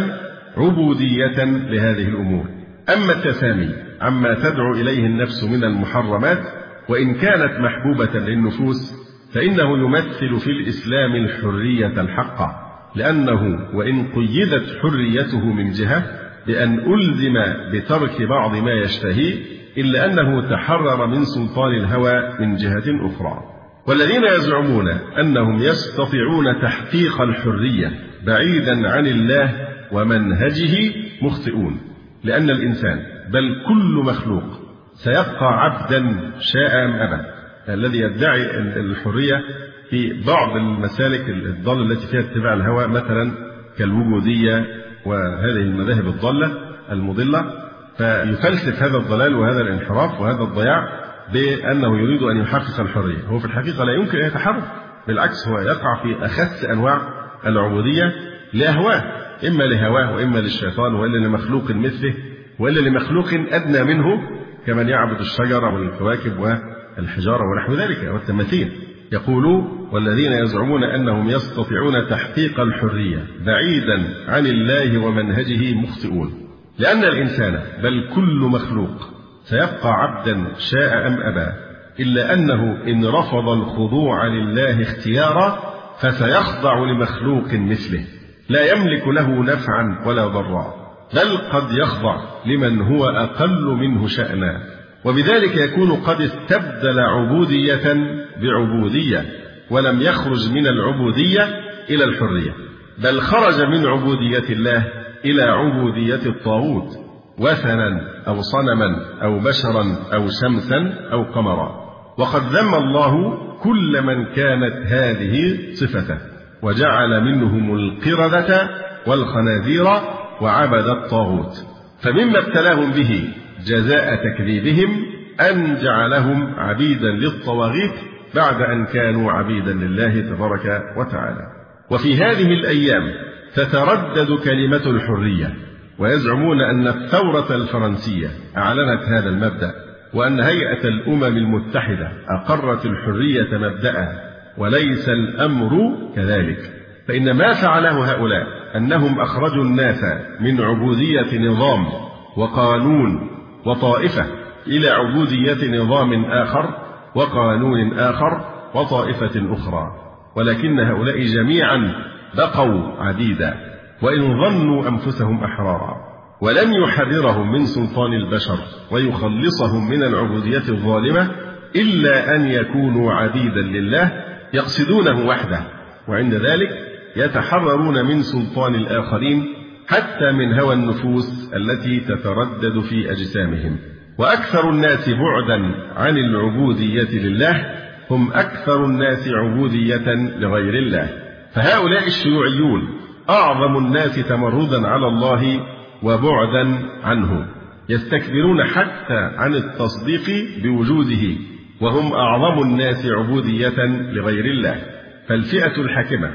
عبودية لهذه الأمور. أما التسامي عما تدعو إليه النفس من المحرمات وإن كانت محبوبة للنفوس فإنه يمثل في الإسلام الحرية الحقة، لأنه وإن قيدت حريته من جهة بأن ألزم بترك بعض ما يشتهي إلا أنه تحرر من سلطان الهوى من جهة أخرى. والذين يزعمون أنهم يستطيعون تحقيق الحرية بعيدا عن الله ومنهجه مخطئون، لأن الإنسان بل كل مخلوق سيبقى عبدا شاء أم أبى. الذي يدعي الحرية في بعض المسالك الضالة التي فيها اتباع الهوى مثلا كالوجودية وهذه المذاهب الضالة المضلة، فيفلسف هذا الضلال وهذا الانحراف وهذا الضياع بأنه يريد أن يحقق الحرية. هو في الحقيقة لا يمكن أن يتحرك، بالعكس هو يقع في أخس أنواع العبودية لأهواه، إما لهواه وإما للشيطان وإلا لمخلوق مثله وإلا لمخلوق أدنى منه كمن يعبد الشجر والكواكب والحجارة ونحو ذلك والتماثيل. يقول: والذين يزعمون أنهم يستطيعون تحقيق الحرية بعيدا عن الله ومنهجه مخطئون، لأن الإنسان بل كل مخلوق سيبقى عبدا شاء أم أبى، إلا أنه إن رفض الخضوع لله اختيارا فسيخضع لمخلوق مثله لا يملك له نفعا ولا ضرا، بل قد يخضع لمن هو أقل منه شأنا، وبذلك يكون قد استبدل عبودية بعبودية ولم يخرج من العبودية إلى الحرية، بل خرج من عبودية الله إلى عبودية الطاغوت، وثنا أو صنما أو بشرا أو شمسا أو قمرا. وقد ذم الله كل من كانت هذه صفته، وجعل منهم القردة والخنازير وعبد الطاغوت. فمما ابتلاهم به جزاء تكذيبهم أن جعلهم عبيدا للطواغيت بعد أن كانوا عبيدا لله تبارك وتعالى. وفي هذه الأيام تتردد كلمة الحرية، ويزعمون أن الثورة الفرنسية أعلنت هذا المبدأ، وأن هيئة الأمم المتحدة أقرت الحرية مبدأ، وليس الأمر كذلك. فإن ما فعله هؤلاء أنهم أخرجوا الناس من عبودية نظام وقانون وطائفة إلى عبودية نظام آخر وقانون آخر وطائفة أخرى، ولكن هؤلاء جميعا بقوا عبيدا وإن ظنوا أنفسهم أحرارا، ولن يحررهم من سلطان البشر ويخلصهم من العبودية الظالمة إلا أن يكونوا عبيدا لله يقصدونه وحده، وعند ذلك يتحررون من سلطان الآخرين حتى من هوى النفوس التي تتردد في أجسامهم. وأكثر الناس بعدا عن العبودية لله هم أكثر الناس عبودية لغير الله. فهؤلاء الشيوعيون أعظم الناس تمردا على الله وبعدا عنه، يستكبرون حتى عن التصديق بوجوده، وهم أعظم الناس عبودية لغير الله. فالفئة الحاكمة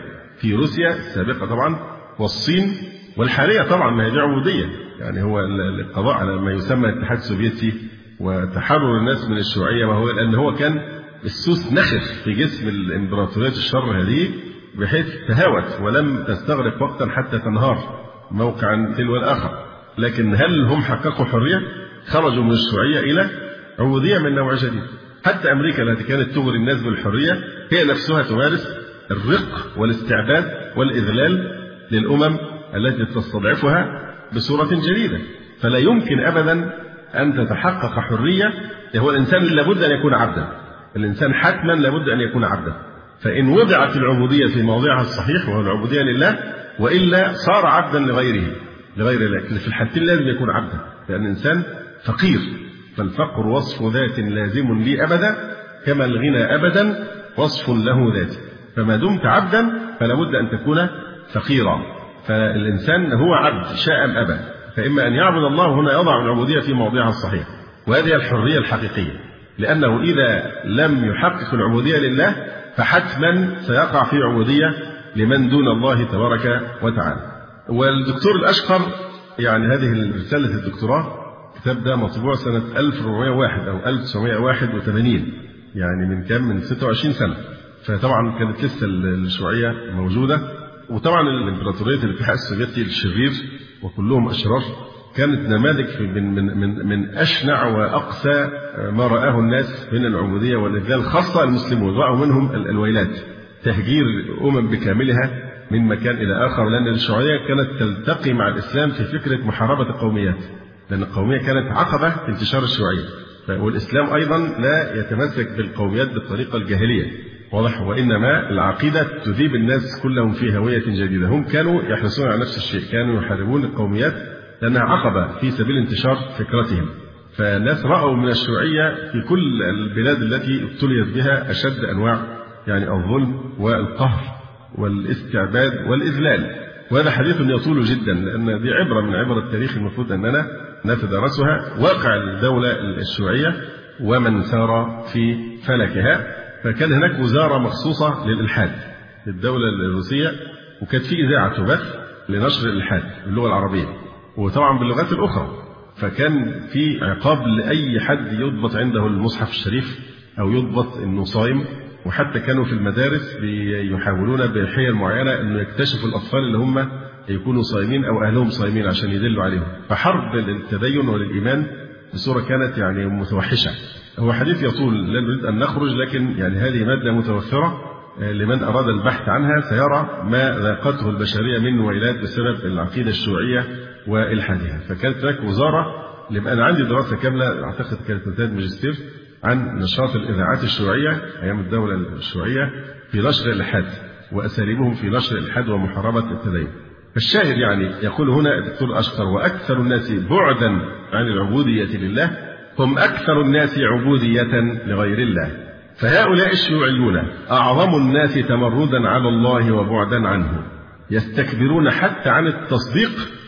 في روسيا السابقة طبعا والصين والحالية طبعا، ما هي دي عبودية. يعني هو القضاء على ما يسمى الاتحاد السوفيتي وتحرر الناس من الشيوعية، وهو لأن هو كان السوس نخر في جسم الإمبراطورية الشر هذه بحيث تهاوت ولم تستغرق وقتا حتى تنهار موقعا تلو الآخر. لكن هل هم حققوا حرية؟ خرجوا من الشيوعية إلى عبودية من نوع جديد. حتى أمريكا التي كانت تغري الناس بالحرية هي نفسها تمارس الرق والاستعباد والإذلال للأمم التي تستضعفها بصورة جديدة. فلا يمكن أبدا أن تتحقق حرية. هو الإنسان لابد أن يكون عبدا، الإنسان حتما لابد أن يكون عبدا. فإن وضعت العبودية في موضعها الصحيح وهو العبودية لله، وإلا صار عبدا لغير الله. في الحالتين لازم يكون عبدا، لأن الإنسان فقير، فالفقر وصف ذات لازم لي أبدا كما الغنى أبدا وصف له ذاتي. فما دمت عبدا فلا بد أن تكون فقيرا. فالإنسان هو عبد شاء أم أبى، فإما أن يعبد الله، هنا يضع العبودية في موضعها الصحيح، وهذه الحرية الحقيقية. لأنه إذا لم يحقق العبودية لله فحتما سيقع في عبودية لمن دون الله تبارك وتعالى. والدكتور الأشقر يعني هذه رسالة الدكتوراه، الكتاب ده مطبوع سنة 1401 أو 1981، يعني من كم؟ من 26 سنة. فطبعا كانت لسه الشيوعية موجودة، وطبعا الإمبراطورية الاتحاد السوفيتي الشرير وكلهم أشرار كانت نماذج من أشنع وأقسى ما رآه الناس من العبودية والإذلال، خاصة المسلمون رأوا منهم الويلات، تهجير أمم بكاملها من مكان إلى آخر. لأن الشيوعية كانت تلتقي مع الإسلام في فكرة محاربة القوميات، لأن القومية كانت عقبة في انتشار الشيوعية، والإسلام أيضا لا يتمسك بالقوميات بالطريقة الجاهلية، واضح؟ وإنما العقيدة تذيب الناس كلهم في هوية جديدة. هم كانوا يحرصون على نفس الشيء، كانوا يحاربون القوميات لأنها عقبة في سبيل انتشار فكرتهم. فالناس رأوا من الشيوعية في كل البلاد التي ابتليت بها أشد أنواع يعني الظلم والقهر والاستعباد والإذلال. وهذا حديث يطول جدا، لأن دي عبرة من عبر التاريخ المفروض أننا نتدارسها، واقع الدولة الشيوعية ومن سار في فلكها. فكان هناك وزارة مخصوصة للإلحاد للدولة الروسية، وكانت في إذاعة تبث لنشر الإلحاد باللغة العربية وطبعا باللغات الأخرى. فكان في عقاب لأي حد يضبط عنده المصحف الشريف أو يضبط إنه صايم. وحتى كانوا في المدارس يحاولون بحيل معينة إنه يكتشفوا الأطفال اللي هم يكونوا صايمين أو أهلهم صايمين عشان يدلوا عليهم. فحرب للتدين وللإيمان بصورة كانت يعني متوحشة. هو حديث يطول، لا نريد أن نخرج، لكن يعني هذه مادة متوفرة لمن أراد البحث عنها، سيرى ما ذاقته البشرية من ويلات بسبب العقيدة الشيوعية وإلحادها. فكانت هناك وزارة، أنا عندي دراسة كاملة أعتقد كانت نتاج ماجستير عن نشاط الإذاعات الشيوعية أيام الدولة الشيوعية في نشر الإلحاد وأساليبهم في نشر الإلحاد ومحاربة التدين. فالشاهد يعني يقول هنا الدكتور أشقر: وأكثر الناس بعدا عن العبودية لله هم أكثر الناس عبودية لغير الله. فهؤلاء الشيوعيون أعظم الناس تمردا على الله وبعدا عنه، يستكبرون حتى عن التصديق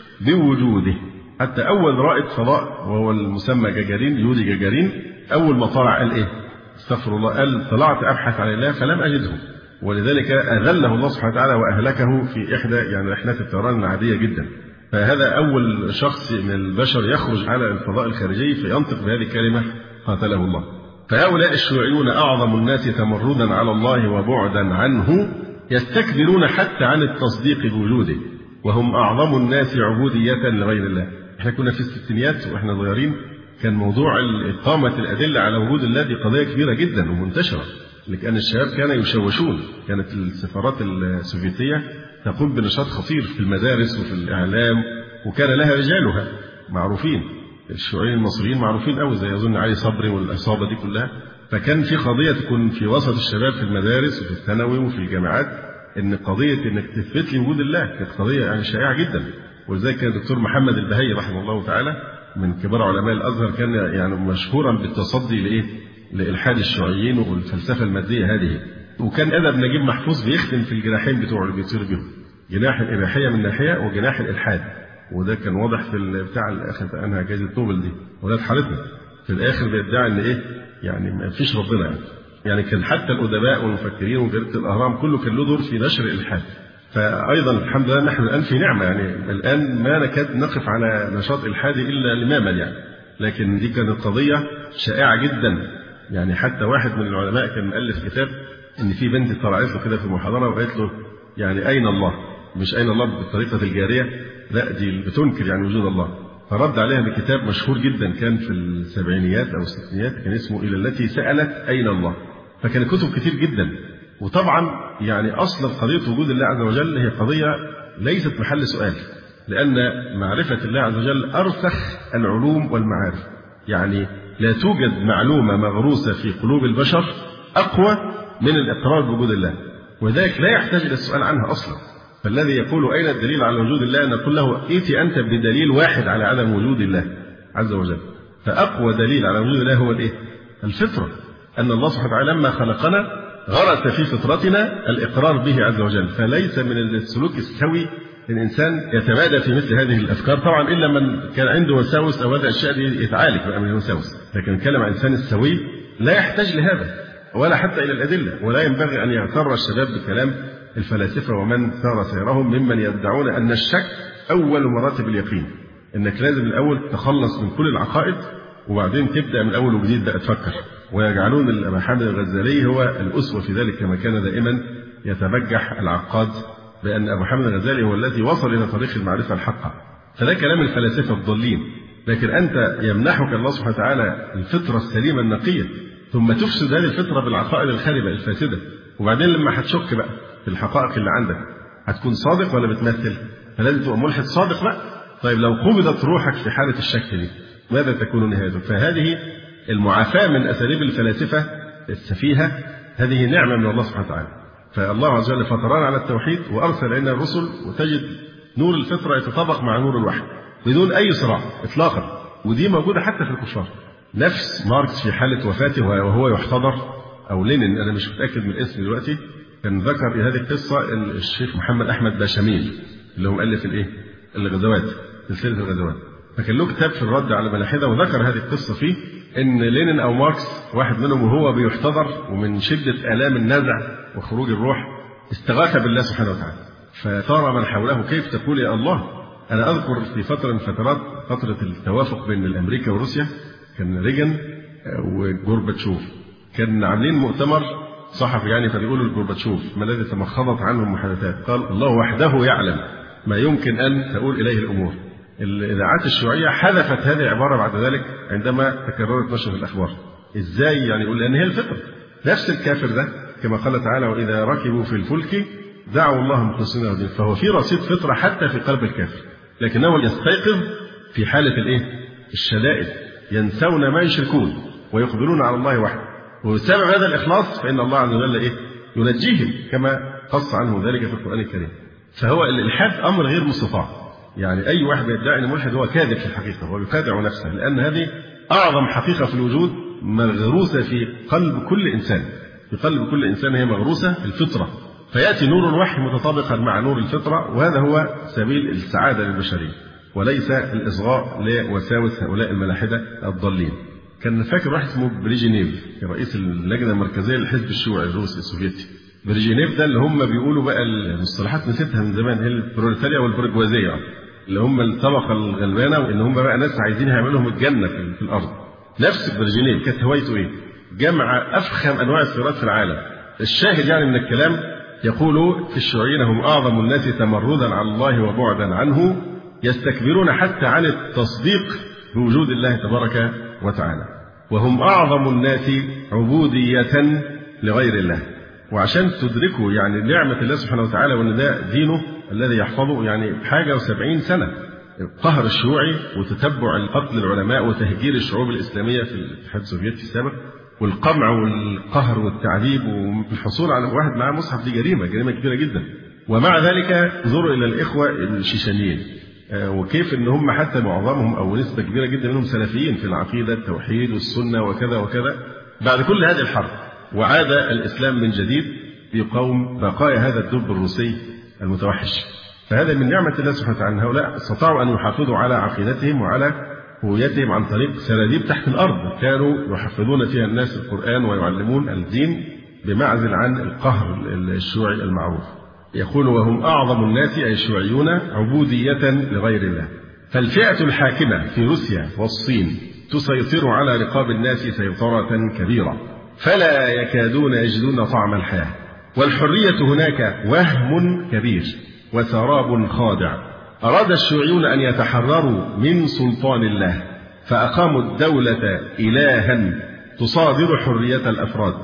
بوجوده. حتى أول رائد فضاء وهو المسمى جاجارين، يوري جاجارين، أول ما طلع قال إيه؟ استغفر الله، قال: طلعت أبحث عن الله فلم أجده، ولذلك أذله الله سبحانه وتعالى وأهلكه في إحدى يعني رحلات الطيران العادية جدا. فهذا أول شخص من البشر يخرج على الفضاء الخارجي فينطق بهذه الكلمة، قاتله الله. فهؤلاء الشيوعيون أعظم الناس تمردا على الله وبعدا عنه، يستكبرون حتى عن التصديق بوجوده، وهم أعظم الناس عبودية لغير الله. احنا كنا في الستينيات واحنا صغيرين كان موضوع إقامة الأدلة على وجود الله دي قضية كبيرة جدا ومنتشرة، لكن الشباب كانوا يشوشون. كانت السفارات السوفيتية تقوم بنشاط خطير في المدارس وفي الإعلام، وكان لها رجالها معروفين. الشيوعيين المصريين معروفين أوي، زي أظن علي صبري والعصابة دي كلها. فكان في قضية تكون في وسط الشباب في المدارس وفي الثانوي وفي الجامعات، إن قضية إنك تثبت لي وجود الله كانت قضية يعني شائعة جدا. ولذلك كان الدكتور محمد البهي رحمه الله تعالى من كبار علماء الأزهر كان يعني مشهورا بالتصدي لإيه؟ لإلحاد الشيوعيين والفلسفة المادية هذه. وكان أدب نجيب محفوظ بيختم في الجناحين بتوعه اللي بيطير بيهم، جناح الإباحية من ناحية وجناح الإلحاد. وده كان واضح في بتاع الآخر أنها جائزة نوبل دي، ولاد حالتنا في الآخر بيدعي إن إيه؟ يعني ما فيش ربنا يعني كان حتى الأدباء والمفكرين وجريدة الأهرام كله كان له دور في نشر الإلحاد. فأيضا الحمد لله نحن الآن في نعمة، يعني الآن ما نكاد نقف على نشاط إلحادي إلا لماما يعني، لكن دي كانت قضية شائعة جدا. يعني حتى واحد من العلماء كان مؤلف كتاب إن في بنت طلعت له كده في محاضرة وقالت له يعني أين الله؟ مش أين الله بالطريقة الجارية، لا دي بتنكر يعني وجود الله. فرد عليها بكتاب مشهور جدا كان في السبعينيات أو الستينيات، كان اسمه إلى التي سألت أين الله. فكان كتب كتير جدا. وطبعا يعني أصل قضية وجود الله عز وجل هي قضية ليست محل سؤال، لأن معرفة الله عز وجل أرسخ العلوم والمعارف. يعني لا توجد معلومة مغروسة في قلوب البشر أقوى من الإقرار بوجود الله، وذلك لا يحتاج إلى السؤال عنها أصلا. فالذي يقول أين الدليل على وجود الله نقول له ائتي أنت بدليل واحد على عدم وجود الله عز وجل. فأقوى دليل على وجود الله هو الإيه؟ الفطرة، أن الله سبحانه وتعالى لما خلقنا غرس في فطرتنا الإقرار به عز وجل. فليس من السلوك السوي الإنسان يتمادى في مثل هذه الأفكار، طبعا إلا من كان عنده وساوس أو هذا الأشياء دي يتعالج بقى من الوساوس، لكن نتكلم عن الإنسان السوي لا يحتاج لهذا ولا حتى إلى الأدلة. ولا ينبغي أن يغتر الشباب بكلام الفلاسفة ومن سار سيرهم ممن يدعون أن الشك أول مراتب اليقين، إنك لازم الأول تخلص من كل العقائد وبعدين تبدأ من أول وجديد بقى تفكر. ويجعلون أبا حامد الغزالي هو الأسوة في ذلك، كما كان دائما يتبجح العقاد بأن أبو حامد الغزالي هو الذي وصل إلى طريق المعرفة الحقة. فده كلام الفلاسفة الضالين. لكن أنت يمنحك الله سبحانه وتعالى الفطرة السليمة النقية، ثم تفسد هذه الفطرة بالعقائد الخاربة الفاسدة، وبعدين لما هتشك بقى في الحقائق اللي عندك هتكون صادق ولا بتمثل؟ فلازم تبقى ملحد صادق بقى. طيب لو قبضت روحك في حالة الشك دي ماذا تكون نهايته؟ فهذه المعافاة من أساليب الفلاسفة السفيهة هذه نعمة من الله سبحانه وتعالى. فالله عز وجل فطرنا على التوحيد وأرسل إلينا الرسل، وتجد نور الفطرة يتطابق مع نور الوحي بدون أي صراع إطلاقا، ودي موجودة حتى في الكفار. نفس ماركس في حالة وفاته وهو يحتضر، أو لينين أنا مش متأكد من الاسم دلوقتي، كان ذكر هذه القصة الشيخ محمد أحمد باشاميل اللي هو مؤلف الغزوات، سلسلة الغزوات. فكان له كتاب في الرد على الملاحدة وذكر هذه القصة فيه إن لينين أو ماركس واحد منهم وهو بيحتضر ومن شدة آلام النزع وخروج الروح استغاث بالله سبحانه وتعالى، فصار من حوله كيف تقول يا الله. أنا أذكر في فترة من فترات فترة التوافق بين الأمريكا وروسيا، كان ريغان وجورباتشوف كان عاملين مؤتمر صحفي يعني، فبيقولوا لجورباتشوف ما الذي تمخضت عنه المحادثات؟ قال الله وحده يعلم ما يمكن أن تؤول إليه الأمور. الإذاعات الشيوعية حذفت هذه العبارة بعد ذلك عندما تكررت نشر الأخبار. إزاي يعني؟ يقول لأن هي الفطرة. نفس الكافر ده كما قال تعالى وإذا ركبوا في الفلك دعوا الله مخلصين له الدين، فهو في رصيد فطرة حتى في قلب الكافر، لكنه يستيقظ في حالة الشدائد، ينسون ما يشركون ويقبلون على الله وحده، وبسبب هذا الإخلاص فإن الله عز وجل ينجيهم كما قص عنه ذلك في القرآن الكريم. فهو الإلحاد أمر غير مستطاع، يعني أي واحد يدعي أن ملحد هو كاذب في الحقيقة، هو يخادع نفسه، لأن هذه أعظم حقيقة في الوجود مغروسة في قلب كل إنسان. في قلب كل إنسان هي مغروسة الفطرة، فيأتي نور الوحي متطابقا مع نور الفطرة، وهذا هو سبيل السعادة للبشرية وليس الإصغاء لوساوس هؤلاء الملاحدة الضالين. كان فاكر واحد اسمه بريجينيف رئيس اللجنة المركزية للحزب الشيوعي الروسي السوفيتي. بريجينيف ده اللي هم بيقولوا بقى المصطلحات نسيتها من زمان، هي البروليتاريا والبرجوازية، اللي هم الطبقة الغلبانة، وإن هم بقى ناس عايزين يعملهم الجنة في الأرض. نفس بريجينيف كانت هوايته جمع أفخم أنواع الثورات في العالم. الشاهد يعني من الكلام يقول في الشيوعيين هم أعظم الناس تمردا على الله وبعدا عنه، يستكبرون حتى عن التصديق بوجود الله تبارك وتعالى، وهم أعظم الناس عبودية لغير الله. وعشان تدركوا يعني نعمة الله سبحانه وتعالى وأن ده دينه الذي يحفظه، يعني حاجة و70 سنة القهر الشيوعي وتتبع القتل العلماء وتهجير الشعوب الإسلامية في الاتحاد السوفيتي السابق، والقمع والقهر والتعذيب والحصول على واحد معاه مصحف، دي جريمة كبيرة جدا. ومع ذلك انظروا إلى الإخوة الشيشانيين وكيف إن هم حتى معظمهم أو نسبة كبيرة جدا منهم سلفيين في العقيدة التوحيد والسنة وكذا وكذا. بعد كل هذه الحرب وعاد الإسلام من جديد يقاوم بقايا هذا الدب الروسي المتوحش. فهذا من نعمة الله سبحانه وتعالى، هؤلاء استطاعوا أن يحافظوا على عقيدتهم وعلى هويتهم عن طريق سراديب تحت الأرض كانوا يحفظون فيها الناس القرآن ويعلمون الدين بمعزل عن القهر الشيوعي المعروف. يقول وهم أعظم الناس أي الشيوعيون عبودية لغير الله. فالفئة الحاكمة في روسيا والصين تسيطر على رقاب الناس سيطرة كبيرة، فلا يكادون يجدون طعم الحياة. والحرية هناك وهم كبير وسراب خادع. أراد الشيوعيون أن يتحرروا من سلطان الله، فأقاموا الدولة إلها تصادر حرية الأفراد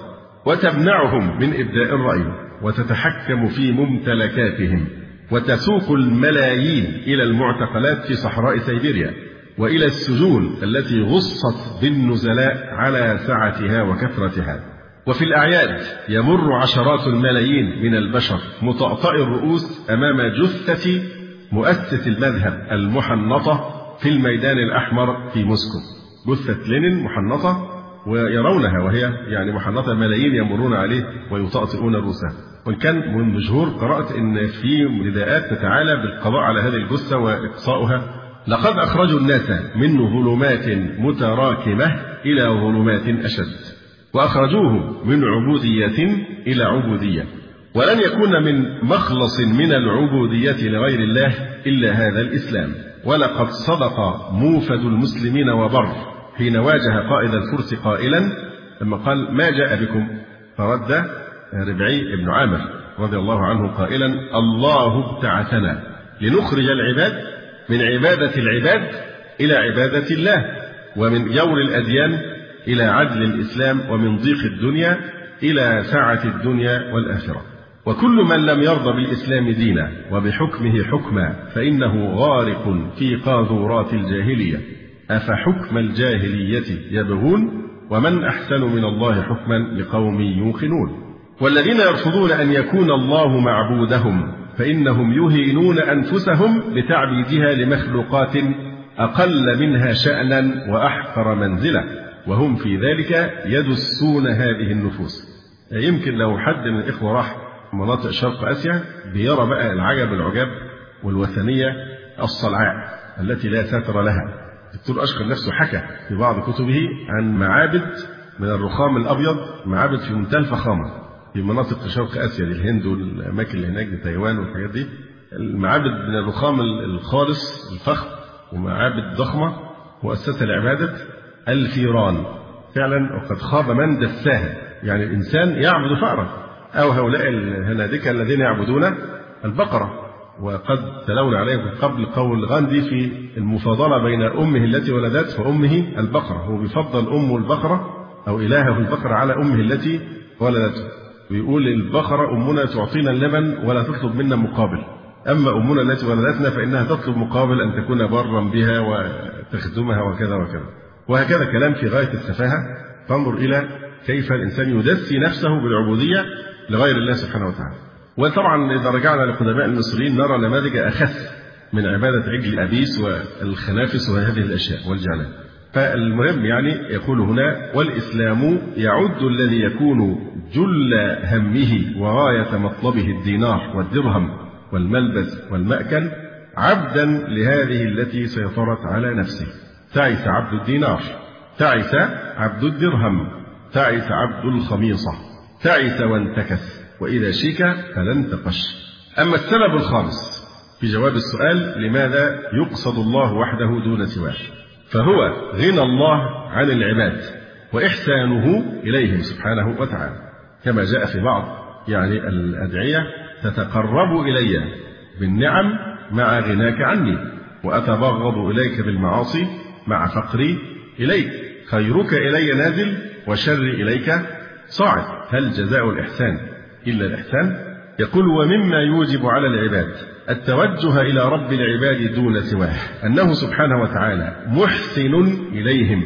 وتمنعهم من إبداء الرأي وتتحكم في ممتلكاتهم، وتسوق الملايين إلى المعتقلات في صحراء سيبيريا وإلى السجون التي غصت بالنزلاء على سعتها وكثرتها. وفي الأعياد يمر عشرات الملايين من البشر مطأطئي الرؤوس أمام جثة مؤسس المذهب المحنطة في الميدان الأحمر في موسكو، جثة لينين محنطة ويرونها وهي يعني محنطة، ملايين يمرون عليه ويطأطئون رؤوسها. وإن كان منذ شهور قرأت أن في نداءات تتعالى بالقضاء على هذه الجثة وإقصاؤها. لقد أخرجوا الناس من ظلمات متراكمة إلى ظلمات أشد، وأخرجوه من عبودية إلى عبودية، ولن يكون من مخلص من العبودية لغير الله إلا هذا الإسلام. ولقد صدق موفد المسلمين وبر حين واجه قائد الفرس قائلا لما قال ما جاء بكم، فرد ربعي بن عامر رضي الله عنه قائلا الله ابتعثنا لنخرج العباد من عبادة العباد إلى عبادة الله، ومن جور الأديان إلى عدل الإسلام، ومن ضيق الدنيا إلى سعة الدنيا والآخرة. وكل من لم يرضى بالإسلام دينا وبحكمه حكما فإنه غارق في قاذورات الجاهلية. أفحكم الجاهلية يبغون ومن أحسن من الله حكما لقوم يوقنون. والذين يرفضون أن يكون الله معبودهم فإنهم يهينون أنفسهم بتعبيدها لمخلوقات أقل منها شأنا وأحقر منزلة، وهم في ذلك يدسون هذه النفوس. يمكن لو حد من الإخوة راح مناطق شرق آسيا بيرى بقى العجب العجاب والوثنية الصلعاء التي لا ساتر لها. الدكتور أشقر نفسه حكى في بعض كتبه عن معابد من الرخام الأبيض، معابد في منتهى الفخامة في مناطق شرق آسيا، الهند والأماكن اللي هناك دي، تايوان والحاجات دي، المعابد من الرخام الخالص الفخم، ومعابد ضخمة مؤسسة لعبادة الفيران فعلا، وقد خاب من دساها. يعني الإنسان يعبد فأرة، أو هؤلاء الهنادكة الذين يعبدون البقرة. وقد تلون عليهم قبل قول غاندي في المفاضلة بين أمه التي ولدته وأمه البقرة، هو بيفضل أمه البقرة أو إلهه البقرة على أمه التي ولدته، ويقول البقرة أمنا تعطينا اللبن ولا تطلب منا مقابل، أما أمنا التي ولدتنا فإنها تطلب مقابل أن تكون برا بها وتخدمها وكذا وكذا. وهكذا كلام في غاية السفاهة. فانظر إلى كيف الإنسان يدسي نفسه بالعبودية لغير الله سبحانه وتعالى. وطبعا إذا رجعنا لقدماء المصريين نرى نماذج أخس من عبادة عجل الأبيس والخنافس وهذه الأشياء والجعلان. فالمهم يعني يقول هنا والإسلام يعد الذي يكون جل همه وغاية مطلبه الدينار والدرهم والملبس والمأكل عبدا لهذه التي سيطرت على نفسه. تعس عبد الدينار، تعس عبد الدرهم، تعس عبد الخميصة، تعس وانتكس، وإذا شيك فلن تقش. أما السبب الخامس في جواب السؤال لماذا يقصد الله وحده دون سواه، فهو غنى الله عن العباد وإحسانه إليهم سبحانه وتعالى، كما جاء في بعض يعني الأدعية تتقرب إلي بالنعم مع غناك عني، وأتبغض إليك بالمعاصي مع فقري إليك، خيرك إلي نازل وشري إليك صاعد، هل جزاء الإحسان إلا الإحسان؟ يقول ومما يوجب على العباد التوجه إلى رب العباد دون سواه أنه سبحانه وتعالى محسن إليهم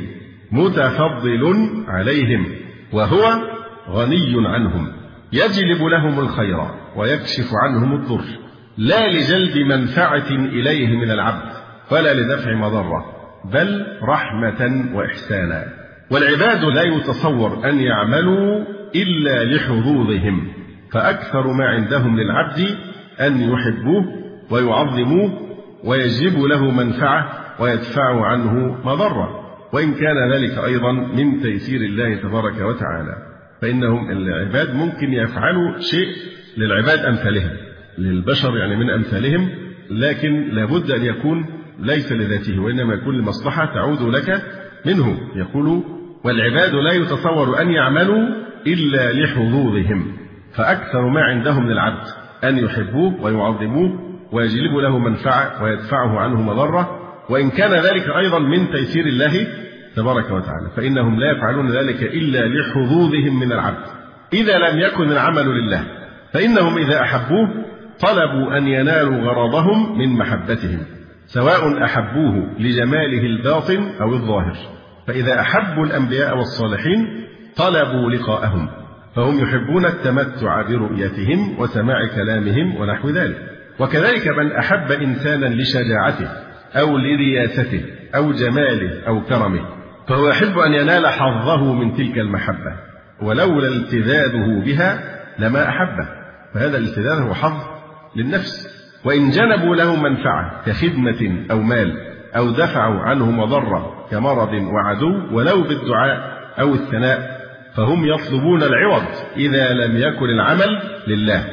متفضل عليهم، وهو غني عنهم يجلب لهم الخير ويكشف عنهم الضر، لا لجلب منفعة إليه من العبد ولا لدفع مضرة، بل رحمة وإحسانا. والعباد لا يتصور أن يعملوا إلا لحظوظهم، فأكثر ما عندهم للعبد أن يحبوه ويعظموه ويجلبوا له منفعة ويدفعوا عنه مضرة، وإن كان ذلك أيضا من تيسير الله تبارك وتعالى. فإنهم العباد ممكن يفعلوا شيء للعباد أمثالهم، للبشر يعني من أمثالهم، لكن لابد أن يكون ليس لذاته وإنما يكون لمصلحة تعود لك منه. يقول: والعباد لا يتصور أن يعملوا إلا لحظوظهم، فأكثر ما عندهم للعبد أن يحبوه ويعظموه ويجلبوا له منفعة ويدفعه عنه مضرة، وإن كان ذلك أيضا من تيسير الله تبارك وتعالى، فإنهم لا يفعلون ذلك إلا لحظوظهم من العبد. إذا لم يكن العمل لله فإنهم إذا أحبوه طلبوا أن ينالوا غرضهم من محبتهم، سواء أحبوه لجماله الباطن أو الظاهر. فإذا أحبوا الأنبياء والصالحين طلبوا لقاءهم، فهم يحبون التمتع برؤيتهم وسماع كلامهم ونحو ذلك. وكذلك من أحب إنسانا لشجاعته أو لرياسته أو جماله أو كرمه فهو يحب أن ينال حظه من تلك المحبة، ولولا التذاذه بها لما أحبه، فهذا الالتذاذ هو حظ للنفس. وإن جنبوا له منفعة كخدمة أو مال أو دفعوا عنه مضرة كمرض وعدو ولو بالدعاء أو الثناء فهم يطلبون العوض إذا لم يكن العمل لله.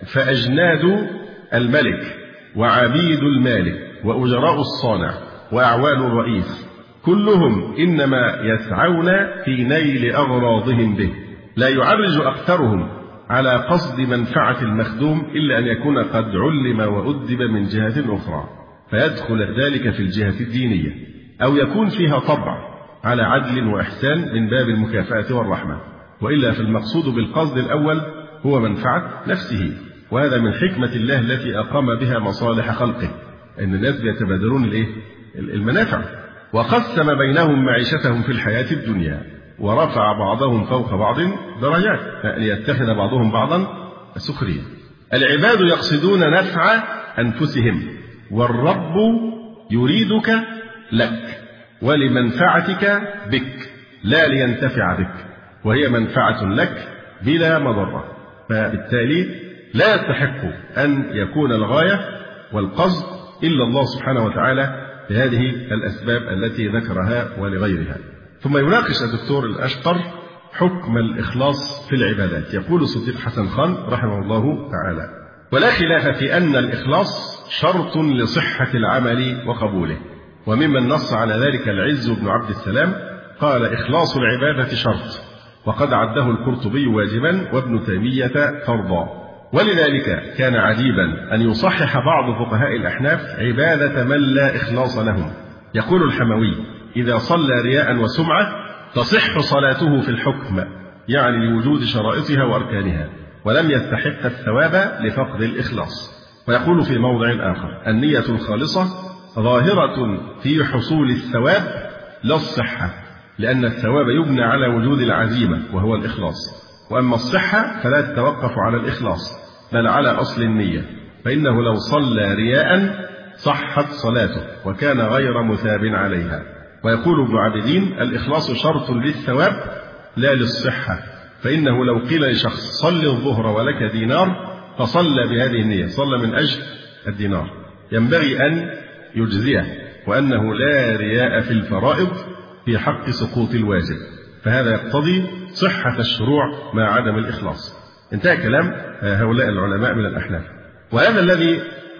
فأجناد الملك وعبيد المالك وأجراء الصانع وأعوان الرئيس كلهم إنما يسعون في نيل أغراضهم به، لا يعرج أكثرهم على قصد منفعة المخدوم إلا أن يكون قد علم وأدب من جهة أخرى، فيدخل ذلك في الجهة الدينية، أو يكون فيها طبع على عدل وإحسان من باب المكافأة والرحمة، وإلا فالمقصود بالقصد الأول هو منفعة نفسه. وهذا من حكمة الله التي أقام بها مصالح خلقه، أن الناس بيتبادرون المنافع. وقسم بينهم معيشتهم في الحياة الدنيا ورفع بعضهم فوق بعض درجات ليتخذ بعضهم بعضا سخريا. العباد يقصدون نفع أنفسهم، والرب يريدك لك ولمنفعتك بك لا لينتفع بك، وهي منفعة لك بلا مضرة. فبالتالي لا يستحق أن يكون الغاية والقصد إلا الله سبحانه وتعالى بهذه الأسباب التي ذكرها ولغيرها. ثم يناقش الدكتور الأشقر حكم الإخلاص في العبادات. يقول الصديق حسن خان رحمه الله تعالى: ولا خلاف في أن الإخلاص شرط لصحة العمل وقبوله، وممن نص على ذلك العز بن عبد السلام قال: إخلاص العبادة شرط، وقد عده القرطبي واجبا وابن تيمية فرضا. ولذلك كان عجيبا أن يصحح بعض فقهاء الأحناف عبادة من لا إخلاص لهم. يقول الحموي: إذا صلى رياء وسمعة تصح صلاته في الحكم، يعني لوجود شرائطها وأركانها، ولم يستحق الثواب لفقد الإخلاص. ويقول في موضع آخر: النية الخالصة ظاهرة في حصول الثواب لا الصحة، لأن الثواب يبنى على وجود العزيمة وهو الإخلاص، وأما الصحة فلا تتوقف على الإخلاص بل على أصل النية، فإنه لو صلى رياء صحت صلاته وكان غير مثاب عليها. ويقول ابن عابدين: الإخلاص شرط للثواب لا للصحة، فإنه لو قيل لشخص صل الظهر ولك دينار فصلى بهذه النية، صلى من أجل الدينار، ينبغي أن يجزيه، وأنه لا رياء في الفرائض في حق سقوط الواجب، فهذا يقتضي صحة الشروع مع عدم الإخلاص. انتهى كلام هؤلاء العلماء من الأحناف. وهذا الذي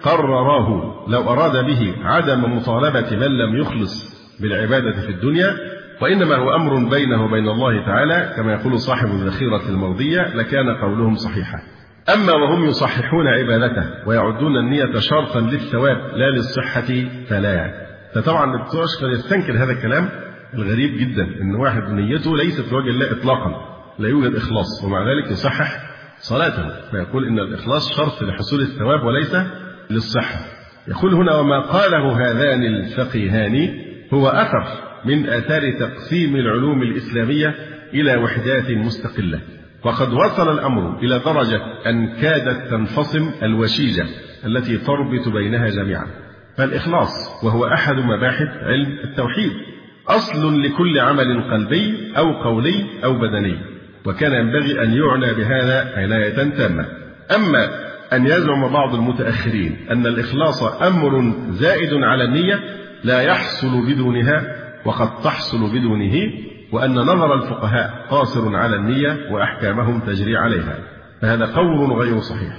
قرراه لو أراد به عدم مطالبة من لم يخلص بالعبادة في الدنيا، وإنما هو أمر بينه وبين الله تعالى كما يقول صاحب الذخيرة المرضية، لكان قولهم صحيحا. أما وهم يصححون عبادته ويعدون النية شرطا للثواب لا للصحة فلا. فطبعا الدكتور أشقر يستنكر هذا الكلام الغريب جدا، أن واحد نيته ليست لوجه الله إطلاقا، لا يوجد إخلاص، ومع ذلك يصحح صلاته، فيقول إن الإخلاص شرط لحصول الثواب وليس للصحة. يقول هنا: وما قاله هذان الفقيهان هو أثر من آثار تقسيم العلوم الإسلامية إلى وحدات مستقلة، وقد وصل الأمر إلى درجة أن كادت تنفصم الوشيجة التي تربط بينها جميعا. فالإخلاص وهو أحد مباحث علم التوحيد أصل لكل عمل قلبي أو قولي أو بدني، وكان ينبغي أن يعنى بهذا عناية تامة. أما أن يزعم بعض المتأخرين أن الإخلاص أمر زائد على النية لا يحصل بدونها وقد تحصل بدونه، وأن نظر الفقهاء قاصر على النية وأحكامهم تجري عليها، فهذا قول غير صحيح.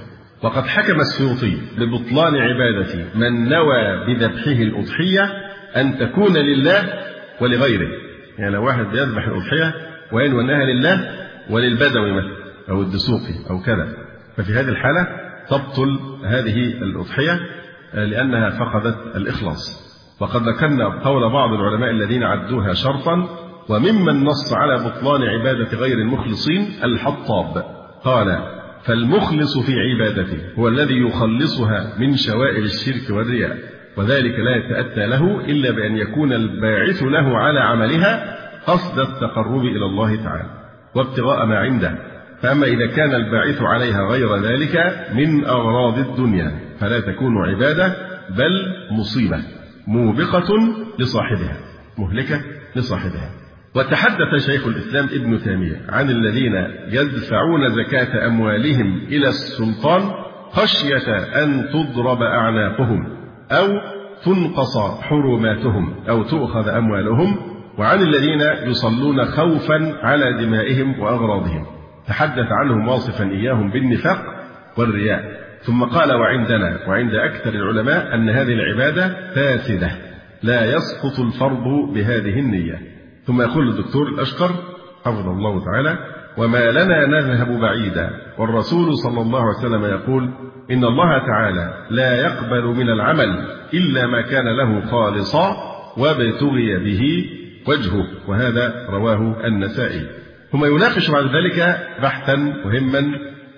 وقد حكم السيوطي ببطلان عبادة من نوى بذبحه الأضحية أن تكون لله ولغيره. يعني لو واحد يذبح الأضحية وينوى أنها لله وللبدوي مثلا أو الدسوقي أو كذا، ففي هذه الحالة تبطل هذه الأضحية لأنها فقدت الإخلاص. وقد ذكرنا قول بعض العلماء الذين عدوها شرطا، وممن نص على بطلان عبادة غير المخلصين الحطاب قال: فالمخلص في عبادته هو الذي يخلصها من شوائب الشرك والرياء، وذلك لا يتأتى له إلا بأن يكون الباعث له على عملها قصد التقرب إلى الله تعالى وابتغاء ما عنده. فأما إذا كان الباعث عليها غير ذلك من أغراض الدنيا فلا تكون عبادة بل مصيبة موبقة لصاحبها، مهلكة لصاحبها. وتحدث شيخ الإسلام ابن تيمية عن الذين يدفعون زكاة أموالهم إلى السلطان خشية أن تضرب أعناقهم أو تنقص حرماتهم أو تؤخذ أموالهم، وعن الذين يصلون خوفا على دمائهم وأغراضهم. تحدث عنهم واصفا إياهم بالنفاق والرياء، ثم قال: وعندنا وعند أكثر العلماء أن هذه العبادة فاسدة لا يسقط الفرض بهذه النية. ثم يقول الدكتور الأشقر حفظه الله تعالى: وما لنا نذهب بعيدا، والرسول صلى الله عليه وسلم يقول: إن الله تعالى لا يقبل من العمل إلا ما كان له خالصا وابتغي به وجهه، وهذا رواه النسائي. ثم يناقش بعد ذلك بحثا مهما،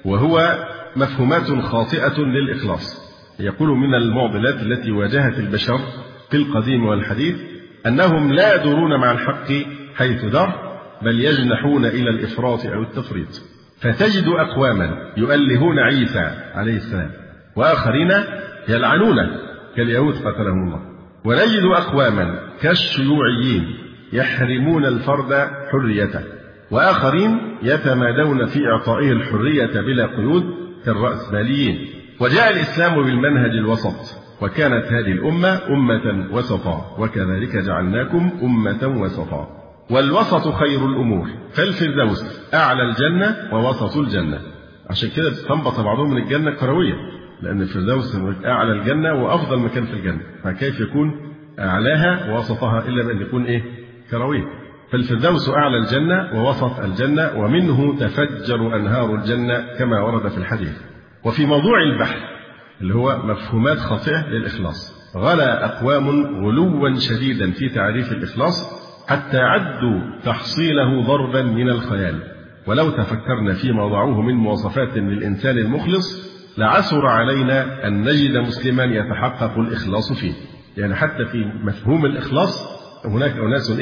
وهو مفهومات خاطئة للإخلاص. يقول: من المعضلات التي واجهت البشر في القديم والحديث أنهم لا يدورون مع الحق حيث دار، بل يجنحون إلى الإفراط أو التفريط. فتجد أقواما يؤلهون عيسى عليه السلام، وآخرين يلعنونه كاليهود قتلهم الله. ونجد أقواما كالشيوعيين يحرمون الفرد حريته، وآخرين يتمادون في إعطائه الحرية بلا قيود كالرأسماليين. وجاء الإسلام بالمنهج الوسط، وكانت هذه الأمة أمة وسطا، وكذلك جعلناكم أمة وسطا. والوسط خير الأمور، فالفردوس أعلى الجنة ووسط الجنة. عشان كده استنبط بعضهم من الجنة كروية، لأن الفردوس أعلى الجنة وأفضل مكان في الجنة، فكيف يكون أعلاها ووسطها إلا بأن يكون كروية؟ فالفردوس أعلى الجنة ووسط الجنة، ومنه تفجر أنهار الجنة كما ورد في الحديث. وفي موضوع البحث اللي هو مفهومات خاطئة للإخلاص، غلا أقوام غلوا شديدا في تعريف الإخلاص حتى عدوا تحصيله ضربا من الخيال. ولو تفكرنا فيما وضعوه من مواصفات للإنسان المخلص لعسر علينا أن نجد مسلما يتحقق الإخلاص فيه. يعني حتى في مفهوم الإخلاص هناك أناس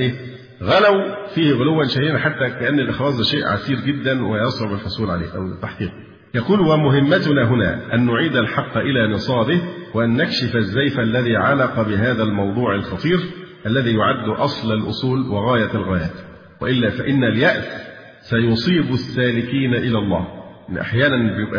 غلوا فيه غلوا شديدا حتى كأن الإخلاص ده شيء عسير جدا ويصعب الحصول عليه أو التحقيق. يقول: ومهمتنا هنا أن نعيد الحق إلى نصابه، وأن نكشف الزيف الذي علق بهذا الموضوع الخطير الذي يعد أصل الأصول وغاية الغايات، وإلا فإن اليأس سيصيب السالكين إلى الله. أحيانا بيبقى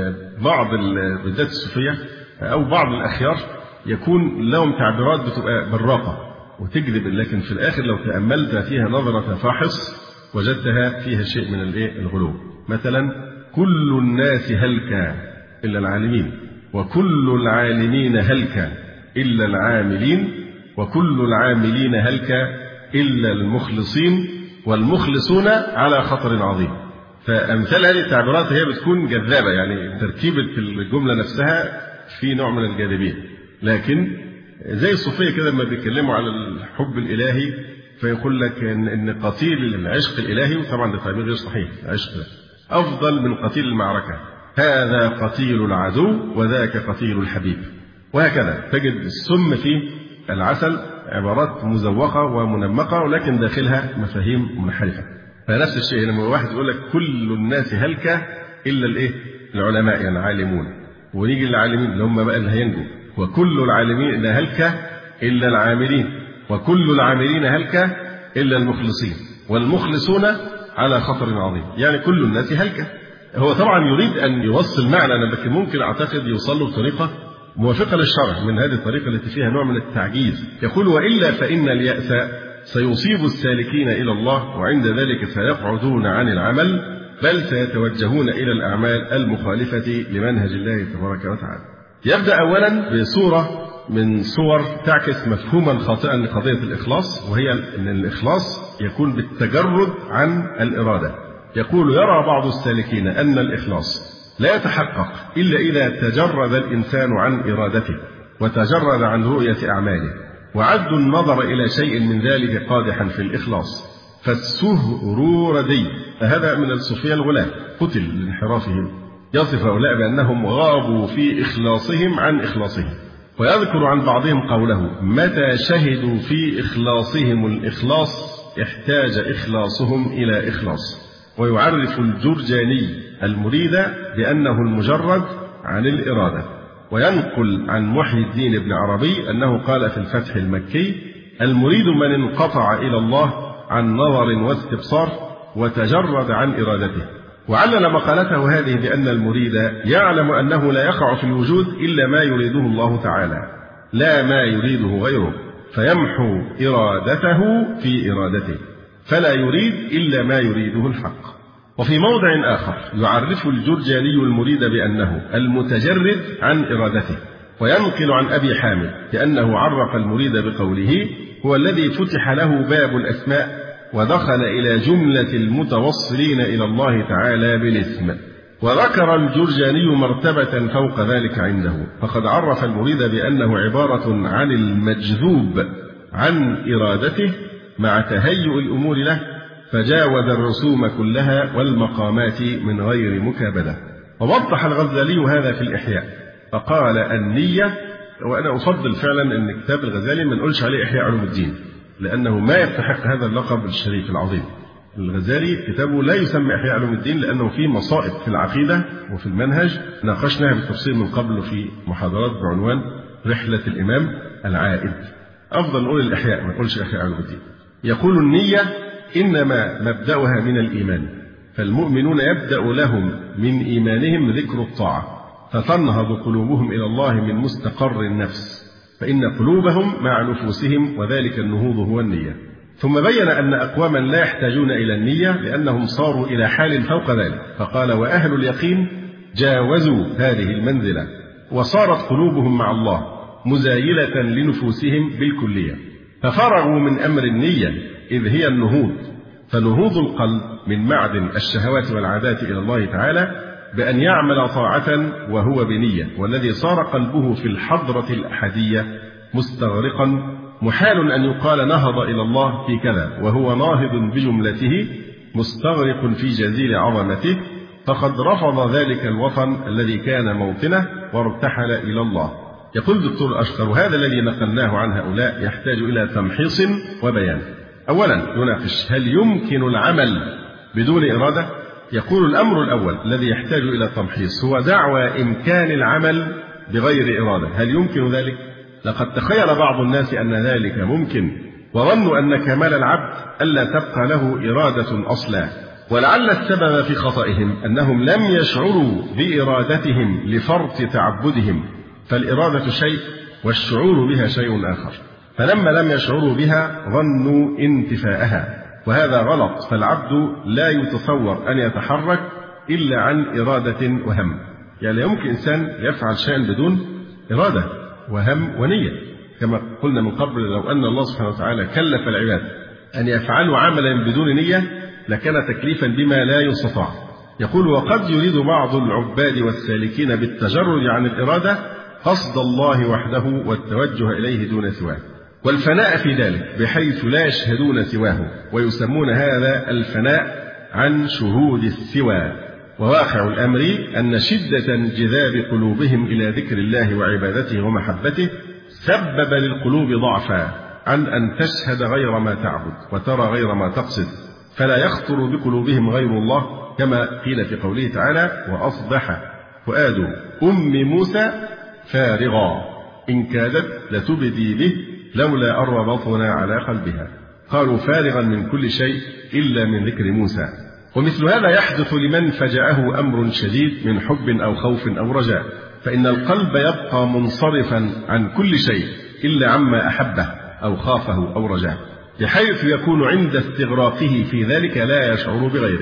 بعض بالذات الصوفية أو بعض الأخيار يكون لهم تعبيرات بتبقى براقة وتجذب، لكن في الآخر لو تأملت فيها نظرة فاحص وجدتها فيها شيء من الغلو. مثلا: كل الناس هلكا إلا العالمين، وكل العالمين هلكا إلا العاملين، وكل العاملين هلكا إلا المخلصين، والمخلصون على خطر عظيم. فأمثال هذه التعبيرات هي بتكون جذابة، يعني تركيبة الجملة نفسها في نوع من الجاذبية. لكن زي الصوفية كده لما بيتكلموا على الحب الإلهي فيقول لك إن قتيل العشق الإلهي، وطبعا ده تعبير غير صحيح، العشق ده أفضل من قتيل المعركة، هذا قتيل العدو وذاك قتيل الحبيب. وهكذا تجد السم في العسل عبارات مزوقة ومنمقة ولكن داخلها مفاهيم منحرفة. فنفس الشيء لما واحد يقول لك كل الناس هلكة إلا العلماء يعني عالمون، ونيجي للعالمين اللي هم بقى اللي هينجوا: وكل العالمين هلكة إلا العاملين، وكل العاملين هلكة إلا المخلصين، والمخلصون على خطر عظيم. يعني كل الناس هلكة. هو طبعا يريد أن يوصل معنى، لكن ممكن أعتقد يوصل له بطريقة موافقة للشرع من هذه الطريقة التي فيها نوع من التعجيز. يقول: وإلا فإن اليأس سيصيب السالكين إلى الله، وعند ذلك سيقعدون عن العمل بل سيتوجهون إلى الأعمال المخالفة لمنهج الله تبارك وتعالى. يبدأ أولا بصورة من صور تعكس مفهوما خاطئا لقضية الإخلاص، وهي أن الإخلاص يكون بالتجرد عن الإرادة. يقول: يرى بعض السالكين أن الإخلاص لا يتحقق إلا إذا تجرد الإنسان عن إرادته وتجرد عن رؤية أعماله، وعد النظر إلى شيء من ذلك قادحا في الإخلاص. فالسهروردي، هذا من الصوفية الغلاة، قتل لانحرافهم، يصف هؤلاء بأنهم غابوا في إخلاصهم عن إخلاصهم. ويذكر عن بعضهم قوله: متى شهدوا في إخلاصهم الإخلاص احتاج إخلاصهم إلى إخلاص. ويعرف الجرجاني المريد بأنه المجرد عن الإرادة. وينقل عن محي الدين ابن عربي أنه قال في الفتح المكي: المريد من انقطع إلى الله عن نظر واستبصار وتجرد عن إرادته. وعلل مقالته هذه بأن المريد يعلم أنه لا يقع في الوجود إلا ما يريده الله تعالى، لا ما يريده غيره، فيمحو إرادته في إرادته، فلا يريد إلا ما يريده الحق. وفي موضع آخر يعرف الجرجاني المريد بأنه المتجرد عن إرادته. وينقل عن أبي حامد بأنه عرف المريد بقوله: هو الذي فتح له باب الأسماء ودخل إلى جملة المتوصلين إلى الله تعالى بالاسم. وذكر الجرجاني مرتبة فوق ذلك عنده، فقد عرف المريد بأنه عبارة عن المجذوب عن إرادته مع تهيؤ الأمور له، فجاوز الرسوم كلها والمقامات من غير مكابدة. ووضح الغزالي هذا في الإحياء فقال: النية، وأنا أفضل فعلا أن كتاب الغزالي ما نقولش عليه إحياء علوم الدين، لأنه ما يستحق هذا اللقب الشريف العظيم. الغزالي كتابه لا يسمى إحياء علوم الدين لأنه فيه مصائب في العقيدة وفي المنهج ناقشناها بالتفصيل من قبل في محاضرات بعنوان رحلة الإمام العائد. أفضل نقول الإحياء، ما نقولش إحياء علوم الدين. يقول: النية إنما مبدأها من الإيمان، فالمؤمنون يبدأ لهم من إيمانهم ذكر الطاعة، فتنهض قلوبهم إلى الله من مستقر النفس، فإن قلوبهم مع نفوسهم، وذلك النهوض هو النية. ثم بين أن أقواما لا يحتاجون إلى النية لأنهم صاروا إلى حال فوق ذلك، فقال: وأهل اليقين جاوزوا هذه المنزلة، وصارت قلوبهم مع الله مزايلة لنفوسهم بالكلية، ففرغوا من أمر النية إذ هي النهوض. فنهوض القلب من معدن الشهوات والعادات إلى الله تعالى بأن يعمل طاعة وهو بنية، والذي صار قلبه في الحضرة الأحدية مستغرقا محال أن يقال نهض إلى الله في كذا وهو ناهض بجملته مستغرق في جزيل عظمته، فقد رفض ذلك الوطن الذي كان موطنه وارتحل إلى الله. يقول الدكتور الأشقر: وهذا الذي نقلناه عن هؤلاء يحتاج إلى تمحيص وبيان. أولا يناقش: هل يمكن العمل بدون إرادة؟ يقول: الأمر الأول الذي يحتاج إلى تمحيص هو دعوى إمكان العمل بغير إرادة. هل يمكن ذلك؟ لقد تخيل بعض الناس أن ذلك ممكن، وظنوا أن كمال العبد ألا تبقى له إرادة أصلا. ولعل السبب في خطئهم أنهم لم يشعروا بإرادتهم لفرط تعبدهم، فالإرادة شيء والشعور بها شيء آخر، فلما لم يشعروا بها ظنوا انتفاءها، وهذا غلط. فالعبد لا يتصور أن يتحرك إلا عن إرادة وهم. يعني لا يمكن إنسان يفعل شيئا بدون إرادة وهم ونية، كما قلنا من قبل: لو أن الله سبحانه وتعالى كلف العباد أن يفعلوا عملا بدون نية لكان تكليفا بما لا يستطاع. يقول: وقد يريد بعض العباد والسالكين بالتجرد عن الإرادة قصد الله وحده والتوجه إليه دون سواه، والفناء في ذلك بحيث لا يشهدون سواه، ويسمون هذا الفناء عن شهود السوى. وواقع الأمر أن شدة انجذاب قلوبهم إلى ذكر الله وعبادته ومحبته سبب للقلوب ضعفا عن أن تشهد غير ما تعبد وترى غير ما تقصد، فلا يخطر بقلوبهم غير الله، كما قيل في قوله تعالى: وأصبح فؤاد أم موسى فارغا إن كادت لتبدي به لولا أن ربطنا على قلبها. قالوا فارغا من كل شيء إلا من ذكر موسى. ومثل هذا يحدث لمن فجأه أمر شديد من حب أو خوف أو رجاء، فإن القلب يبقى منصرفا عن كل شيء إلا عما أحبه أو خافه أو رجاه، بحيث يكون عند استغراقه في ذلك لا يشعر بغيره.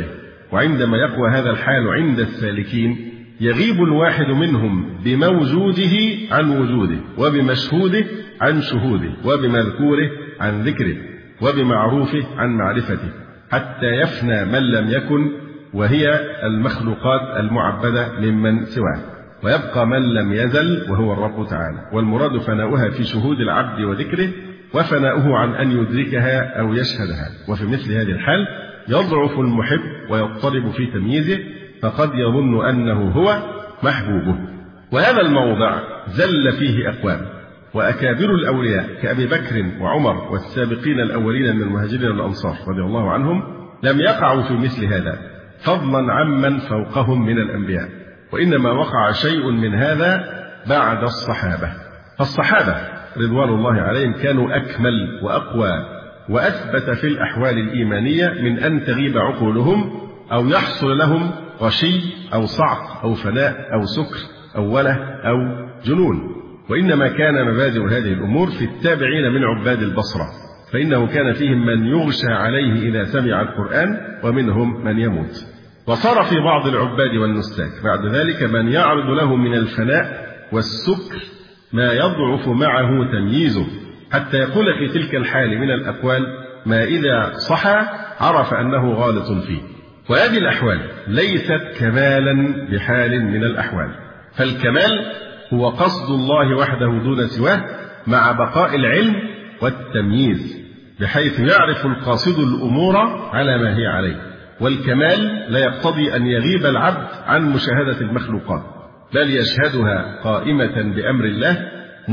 وعندما يقوى هذا الحال عند السالكين يغيب الواحد منهم بموجوده عن وجوده، وبمشهوده عن شهوده، وبمذكوره عن ذكره، وبمعروفه عن معرفته، حتى يفنى من لم يكن، وهي المخلوقات المعبدة ممن سواه، ويبقى من لم يزل وهو الرب تعالى. والمراد فناؤها في شهود العبد وذكره، وفناؤه عن أن يدركها أو يشهدها. وفي مثل هذه الحال يضعف المحب ويضطرب في تمييزه، فقد يظن أنه هو محبوبه. وهذا الموضع زل فيه أقوام، وأكابر الأولياء كأبي بكر وعمر والسابقين الأولين من المهاجرين والأنصار رضي الله عنهم لم يقعوا في مثل هذا، فضلا عمن فوقهم من الأنبياء، وإنما وقع شيء من هذا بعد الصحابة. فالصحابة رضوان الله عليهم كانوا أكمل وأقوى وأثبت في الأحوال الإيمانية من أن تغيب عقولهم أو يحصل لهم غشي أو صعق أو فناء أو سكر أو وله أو جنون. وإنما كان مبادئ هذه الأمور في التابعين من عباد البصرة، فإنه كان فيهم من يغشى عليه إذا سمع القرآن، ومنهم من يموت. وصار في بعض العباد والنساك بعد ذلك من يعرض له من الفناء والسكر ما يضعف معه تمييزه، حتى يقول في تلك الحال من الأقوال ما إذا صحى عرف أنه غالط فيه. وهذه الأحوال ليست كمالا بحال من الأحوال، فالكمال هو قصد الله وحده دون سواه مع بقاء العلم والتمييز، بحيث يعرف القاصد الأمور على ما هي عليه. والكمال لا يقتضي أن يغيب العبد عن مشاهدة المخلوقات، بل يشهدها قائمة بأمر الله،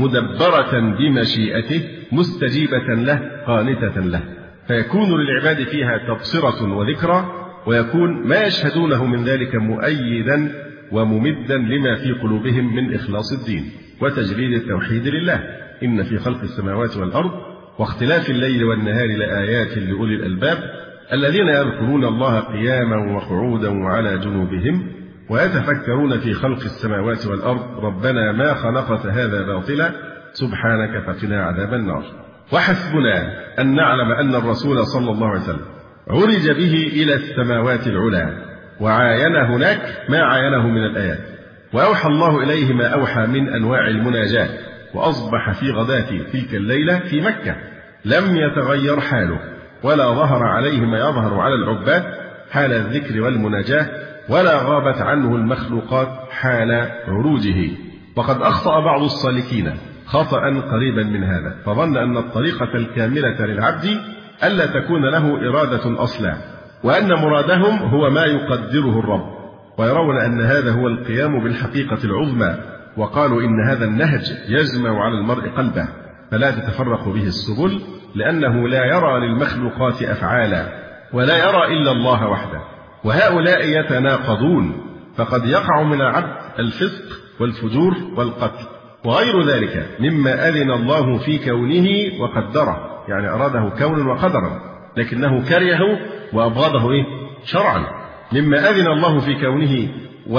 مدبرة بمشيئته، مستجيبة له، قانتة له، فيكون للعباد فيها تبصرة وذكرى، ويكون ما يشهدونه من ذلك مؤيدا وممدا لما في قلوبهم من إخلاص الدين وتجريد التوحيد لله. إن في خلق السماوات والأرض واختلاف الليل والنهار لآيات لأولي الألباب الذين يذكرون الله قياما وقعودا وعلى جنوبهم ويتفكرون في خلق السماوات والأرض ربنا ما خلقت هذا باطلا سبحانك فقنا عذاب النار. وحسبنا أن نعلم أن الرسول صلى الله عليه وسلم عرج به إلى السماوات العلى وعاين هناك ما عاينه من الآيات، وأوحى الله إليه ما أوحى من أنواع المناجاة، وأصبح في غداة تلك الليلة في مكة لم يتغير حاله، ولا ظهر عليه ما يظهر على العباد حال الذكر والمناجاة، ولا غابت عنه المخلوقات حال عروجه. وقد أخطأ بعض الصالكين خطأ قريبا من هذا، فظن أن الطريقة الكاملة للعبد ألا تكون له إرادة أصلا، وأن مرادهم هو ما يقدره الرب، ويرون أن هذا هو القيام بالحقيقة العظمى، وقالوا إن هذا النهج يجمع على المرء قلبه فلا تتفرق به السبل، لأنه لا يرى للمخلوقات أفعالا ولا يرى إلا الله وحده. وهؤلاء يتناقضون، فقد يقع من العبد الفسق والفجور والقتل وغير ذلك مما أذن الله في كونه وقدره، يعني أراده كونا وقدرا، لكنه كرهه وأبغضه شرعا، مما أذن الله في كونه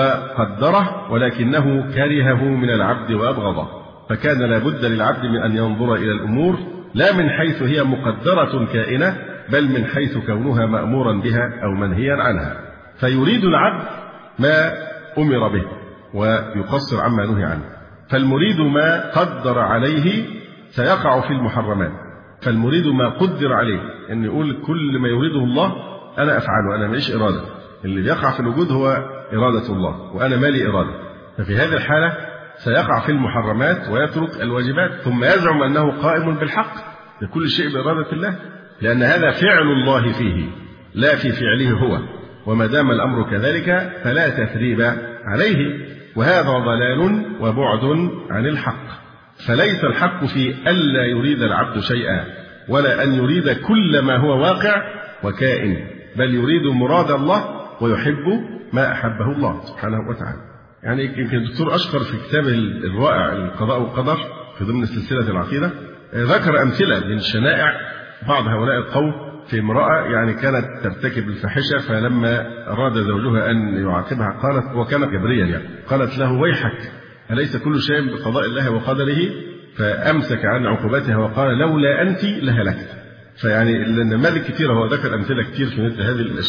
وقدره ولكنه كرهه من العبد وأبغضه. فكان لابد للعبد من أن ينظر إلى الأمور لا من حيث هي مقدرة كائنة، بل من حيث كونها مأمورا بها أو منهيا عنها. فيريد العبد ما أمر به ويقصر عما نهي عنه، فالمريد ما قدر عليه سيقع في المحرمات، فالمريد ما قدر عليه أن يقول كل ما يريده الله أنا أفعله، أنا ماليش إرادة، اللي بيقع في الوجود هو إرادة الله وأنا مالي إرادة. ففي هذه الحالة سيقع في المحرمات ويترك الواجبات، ثم يزعم أنه قائم بالحق لكل شيء بإرادة الله، لأن هذا فعل الله فيه لا في فعله هو، وما دام الأمر كذلك فلا تثريب عليه، وهذا ضلال وبعد عن الحق. فليس الحق في ألا يريد العبد شيئا ولا أن يريد كل ما هو واقع وكائن، بل يريد مراد الله ويحب ما أحبه الله سبحانه وتعالى. يعني يمكن الدكتور أشقر في كتابه الرائع القضاء والقدر في ضمن سلسلة العقيدة ذكر أمثلة من شنائع بعض هؤلاء القوم في امرأة يعني كانت ترتكب الفاحشة، فلما أراد زوجها أن يعاقبها قالت، وكان جبريا يعني، قالت له ويحك أليس كل شيء بقضاء الله وقدره؟ فأمسك عن عقوبتها وقال لولا أنت لهلكت. فيعني النماذج كثيرة، هو ذكر أمثلة كثير في مثل هذه الأشياء.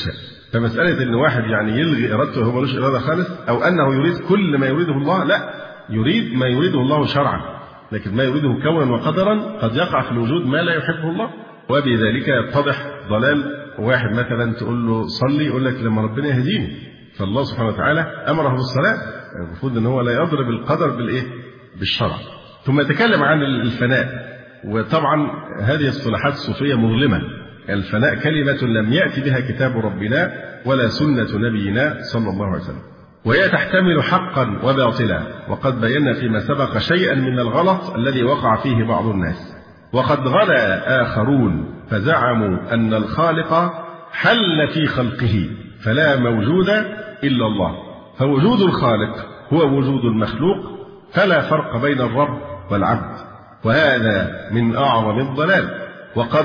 فمسألة إن واحد يعني يلغي إرادته وهو ملوش إرادة خالص، أو أنه يريد كل ما يريده الله، لا، يريد ما يريده الله شرعا، لكن ما يريده كونا وقدرا قد يقع في الوجود ما لا يحبه الله، وبذلك يتضح ضلال. واحد مثلا تقول له صلي، يقول لك لما ربنا يهديني، فالله سبحانه وتعالى أمره بالصلاة، المفروض أن هو لا يضرب القدر بالإيه؟ بالشرع. ثم يتكلم عن الفناء، وطبعا هذه الصلاحات الصوفية مظلمة. الفناء كلمة لم يأتي بها كتاب ربنا ولا سنة نبينا صلى الله عليه وسلم، وهي تحتمل حقا وباطلا، وقد بينا فيما سبق شيئا من الغلط الذي وقع فيه بعض الناس. وقد غلا آخرون فزعموا أن الخالق حل في خلقه فلا موجود إلا الله، فوجود الخالق هو وجود المخلوق، فلا فرق بين الرب والعبد، وهذا من أعظم الضلال. وقد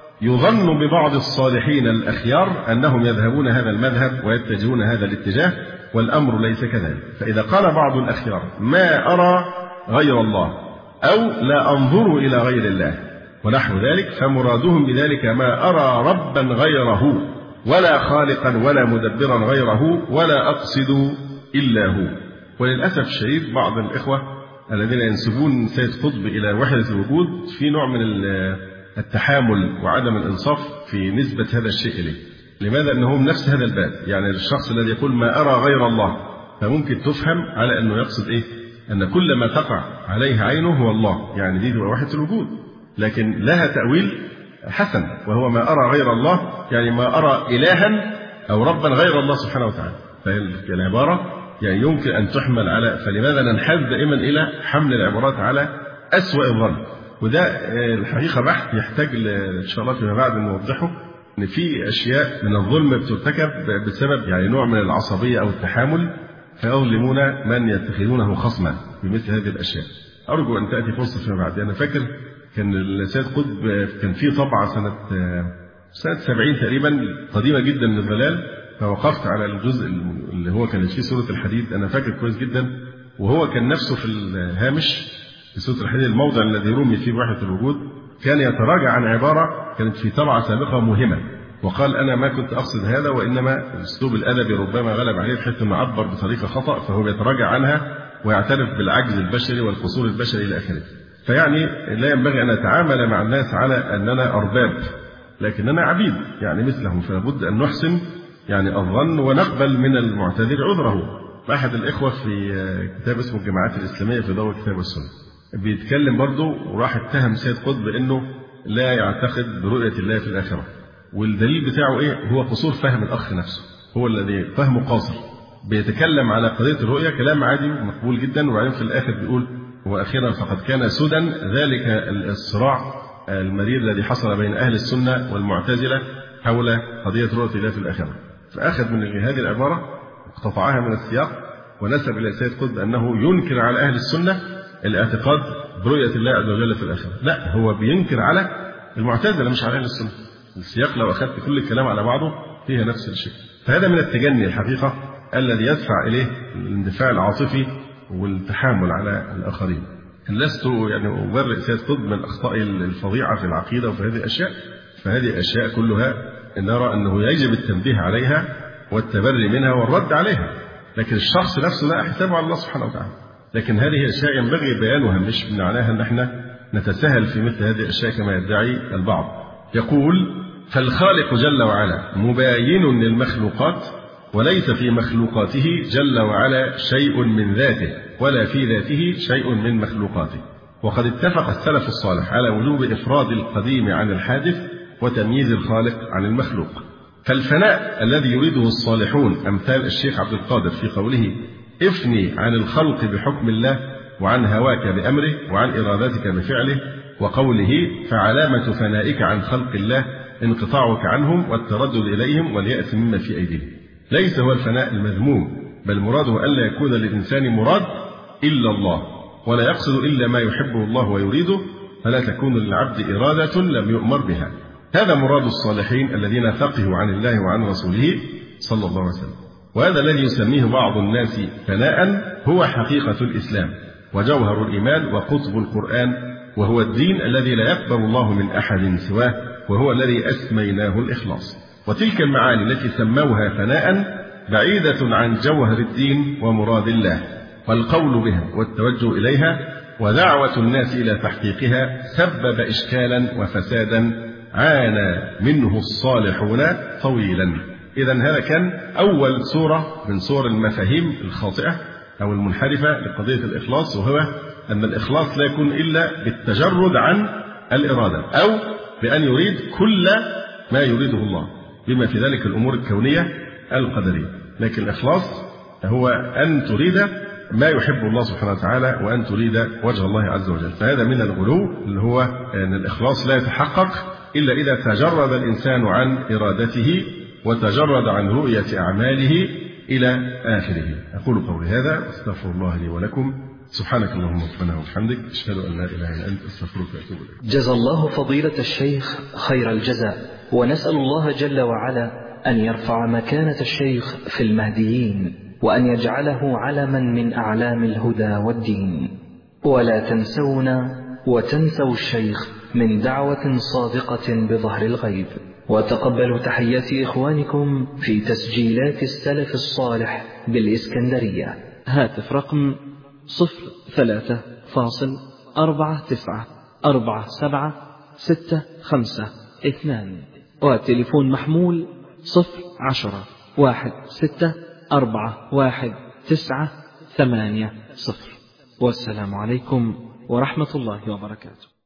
يظن ببعض الصالحين الأخيار أنهم يذهبون هذا المذهب ويتجهون هذا الاتجاه، والأمر ليس كذلك. فإذا قال بعض الأخيار ما أرى غير الله، أو لا أنظر إلى غير الله ونحو ذلك، فمرادهم بذلك ما أرى ربا غيره، ولا خالقا ولا مدبرا غيره، ولا أقصد إلا هو. وللأسف الشديد بعض الإخوة الذين ينسبون سيد قطب إلى وحدة الوجود في نوع من التحامل وعدم الإنصاف في نسبة هذا الشيء إليه. لماذا؟ أنهم نفس هذا الباب، يعني الشخص الذي يقول ما أرى غير الله، فممكن تفهم على أنه يقصد إيه؟ أن كل ما تقع عليه عينه هو الله، يعني دي تبقى وحدة الوجود، لكن لها تأويل حسن، وهو ما أرى غير الله، يعني ما أرى إلها أو ربا غير الله سبحانه وتعالى. فالعبارة يعني يمكن أن تحمل على، فلماذا ننحاز دائما إلى حمل العبارات على أسوأ الظن؟ وده الحقيقة بحث يحتاج إن شاء الله فيما بعد نوضحه، إن في أشياء من الظلم بترتكب بسبب يعني نوع من العصبية أو التحامل، فيظلمون من يتخذونه خصما بمثل هذه الأشياء. أرجو أن تأتي فرصة فيما بعد. أنا فاكر كان السيد قطب كان في طبعة سنة 70 تقريبا قديمة جدا من الضلال، فوقفت على الجزء اللي هو كانت فيه سورة الحديد، أنا فاكر كويس جدا، وهو كان نفسه في الهامش في سورة الحديد الموضع الذي رمي فيه وحدة الوجود كان يتراجع عن عبارة كانت في طبعة سابقة مهمة، وقال أنا ما كنت أقصد هذا، وإنما الأسلوب الأدبي ربما غلب عليه بحيث أنه عبر بطريقة خطأ، فهو يتراجع عنها ويعترف بالعجز البشري والقصور البشري إلى آخره. فيعني لا ينبغي أن نتعامل مع الناس على أننا أرباب، لكننا عبيد يعني مثلهم، فلابد أن نحسن يعني الظن ونقبل من المعتذر عذره. أحد الإخوة في كتاب اسمه الجماعات الإسلامية في ضوء الكتاب والسنة بيتكلم برضه، وراح اتهم سيد قطب بأنه لا يعتقد برؤية الله في الآخرة، والدليل بتاعه إيه؟ هو قصور فهم الأخ نفسه، هو الذي فهمه قاصر، بيتكلم على قضية الرؤية كلام عادي ومقبول جدا، وبعدين في الآخر بيقول وأخيرا فقد كان سدى ذلك الصراع المرير الذي حصل بين أهل السنة والمعتزلة حول قضية رؤية الله في الآخرة. فأخذ من هذه العبارة اقتطعها من السياق ونسب إلى سيد قطب أنه ينكر على أهل السنة الاعتقاد برؤية الله عز وجل في الآخرة. لا، هو بينكر على المعتزلة مش على أهل السنة. السياق لو أخذت كل الكلام على بعضه فيها نفس الشيء. فهذا من التجني الحقيقة الذي يدفع إليه الاندفاع العاطفي والتحامل على الآخرين. لست يعني أبرئ سيد قطب من الأخطاء الفظيعة في العقيدة وفي هذه الأشياء، فهذه الأشياء كلها نرى أنه يجب التنبيه عليها والتبري منها والرد عليها، لكن الشخص نفسه لا حسابه على الله سبحانه وتعالى. لكن هذه الأشياء ينبغي بيانها، مش معناها أن احنا نتساهل في مثل هذه الأشياء كما يدعي البعض. يقول فالخالق جل وعلا مباين للمخلوقات، وليس في مخلوقاته جل وعلا شيء من ذاته، ولا في ذاته شيء من مخلوقاته. وقد اتفق السلف الصالح على وجوب إفراد القديم عن الحادث وتمييز الخالق عن المخلوق. فالفناء الذي يريده الصالحون أمثال الشيخ عبد القادر في قوله افني عن الخلق بحكم الله وعن هواك بأمره وعن إرادتك بفعله، وقوله فعلامة فنائك عن خلق الله انقطاعك عنهم والتردد إليهم واليأس مما في أيديهم، ليس هو الفناء المذموم، بل مراده ألا يكون للإنسان مراد إلا الله، ولا يقصد إلا ما يحبه الله ويريده، فلا تكون للعبد إرادة لم يؤمر بها. هذا مراد الصالحين الذين فقهوا عن الله وعن رسوله صلى الله عليه وسلم. وهذا الذي يسميه بعض الناس فناء هو حقيقة الإسلام وجوهر الإيمان وقطب القرآن، وهو الدين الذي لا يقبل الله من أحد سواه، وهو الذي أسميناه الإخلاص. وتلك المعاني التي سموها فناء بعيدة عن جوهر الدين ومراد الله، والقول بها والتوجه إليها ودعوة الناس إلى تحقيقها سبب إشكالا وفسادا عانى منه الصالحون طويلا. إذن هذا كان أول صورة من صور المفاهيم الخاطئة أو المنحرفة لقضية الإخلاص، وهو أن الإخلاص لا يكون إلا بالتجرد عن الإرادة، أو بأن يريد كل ما يريده الله بما في ذلك الأمور الكونية القدرية. لكن الإخلاص هو أن تريد ما يحب الله سبحانه وتعالى وأن تريد وجه الله عز وجل. فهذا من الغلو، اللي هو أن الإخلاص لا يتحقق إلا إذا تجرد الإنسان عن إرادته وتجرد عن رؤية أعماله إلى آخره. أقول قولي هذا واستغفر الله لي ولكم. سبحانك اللهم ربنا وبحمدك، أشهد أن لا إله إلا أنت، أستغفرك وأتوب إليك. جزا الله فضيلة الشيخ خير الجزاء، ونسأل الله جل وعلا أن يرفع مكانة الشيخ في المهديين، وأن يجعله علما من أعلام الهدى والدين. ولا تنسونا وتنسوا الشيخ من دعوة صادقة بظهر الغيب. وتقبلوا تحيات إخوانكم في تسجيلات السلف الصالح بالإسكندرية. هاتف رقم 03-394765، وتليفون محمول 010-16411980. والسلام عليكم ورحمة الله وبركاته.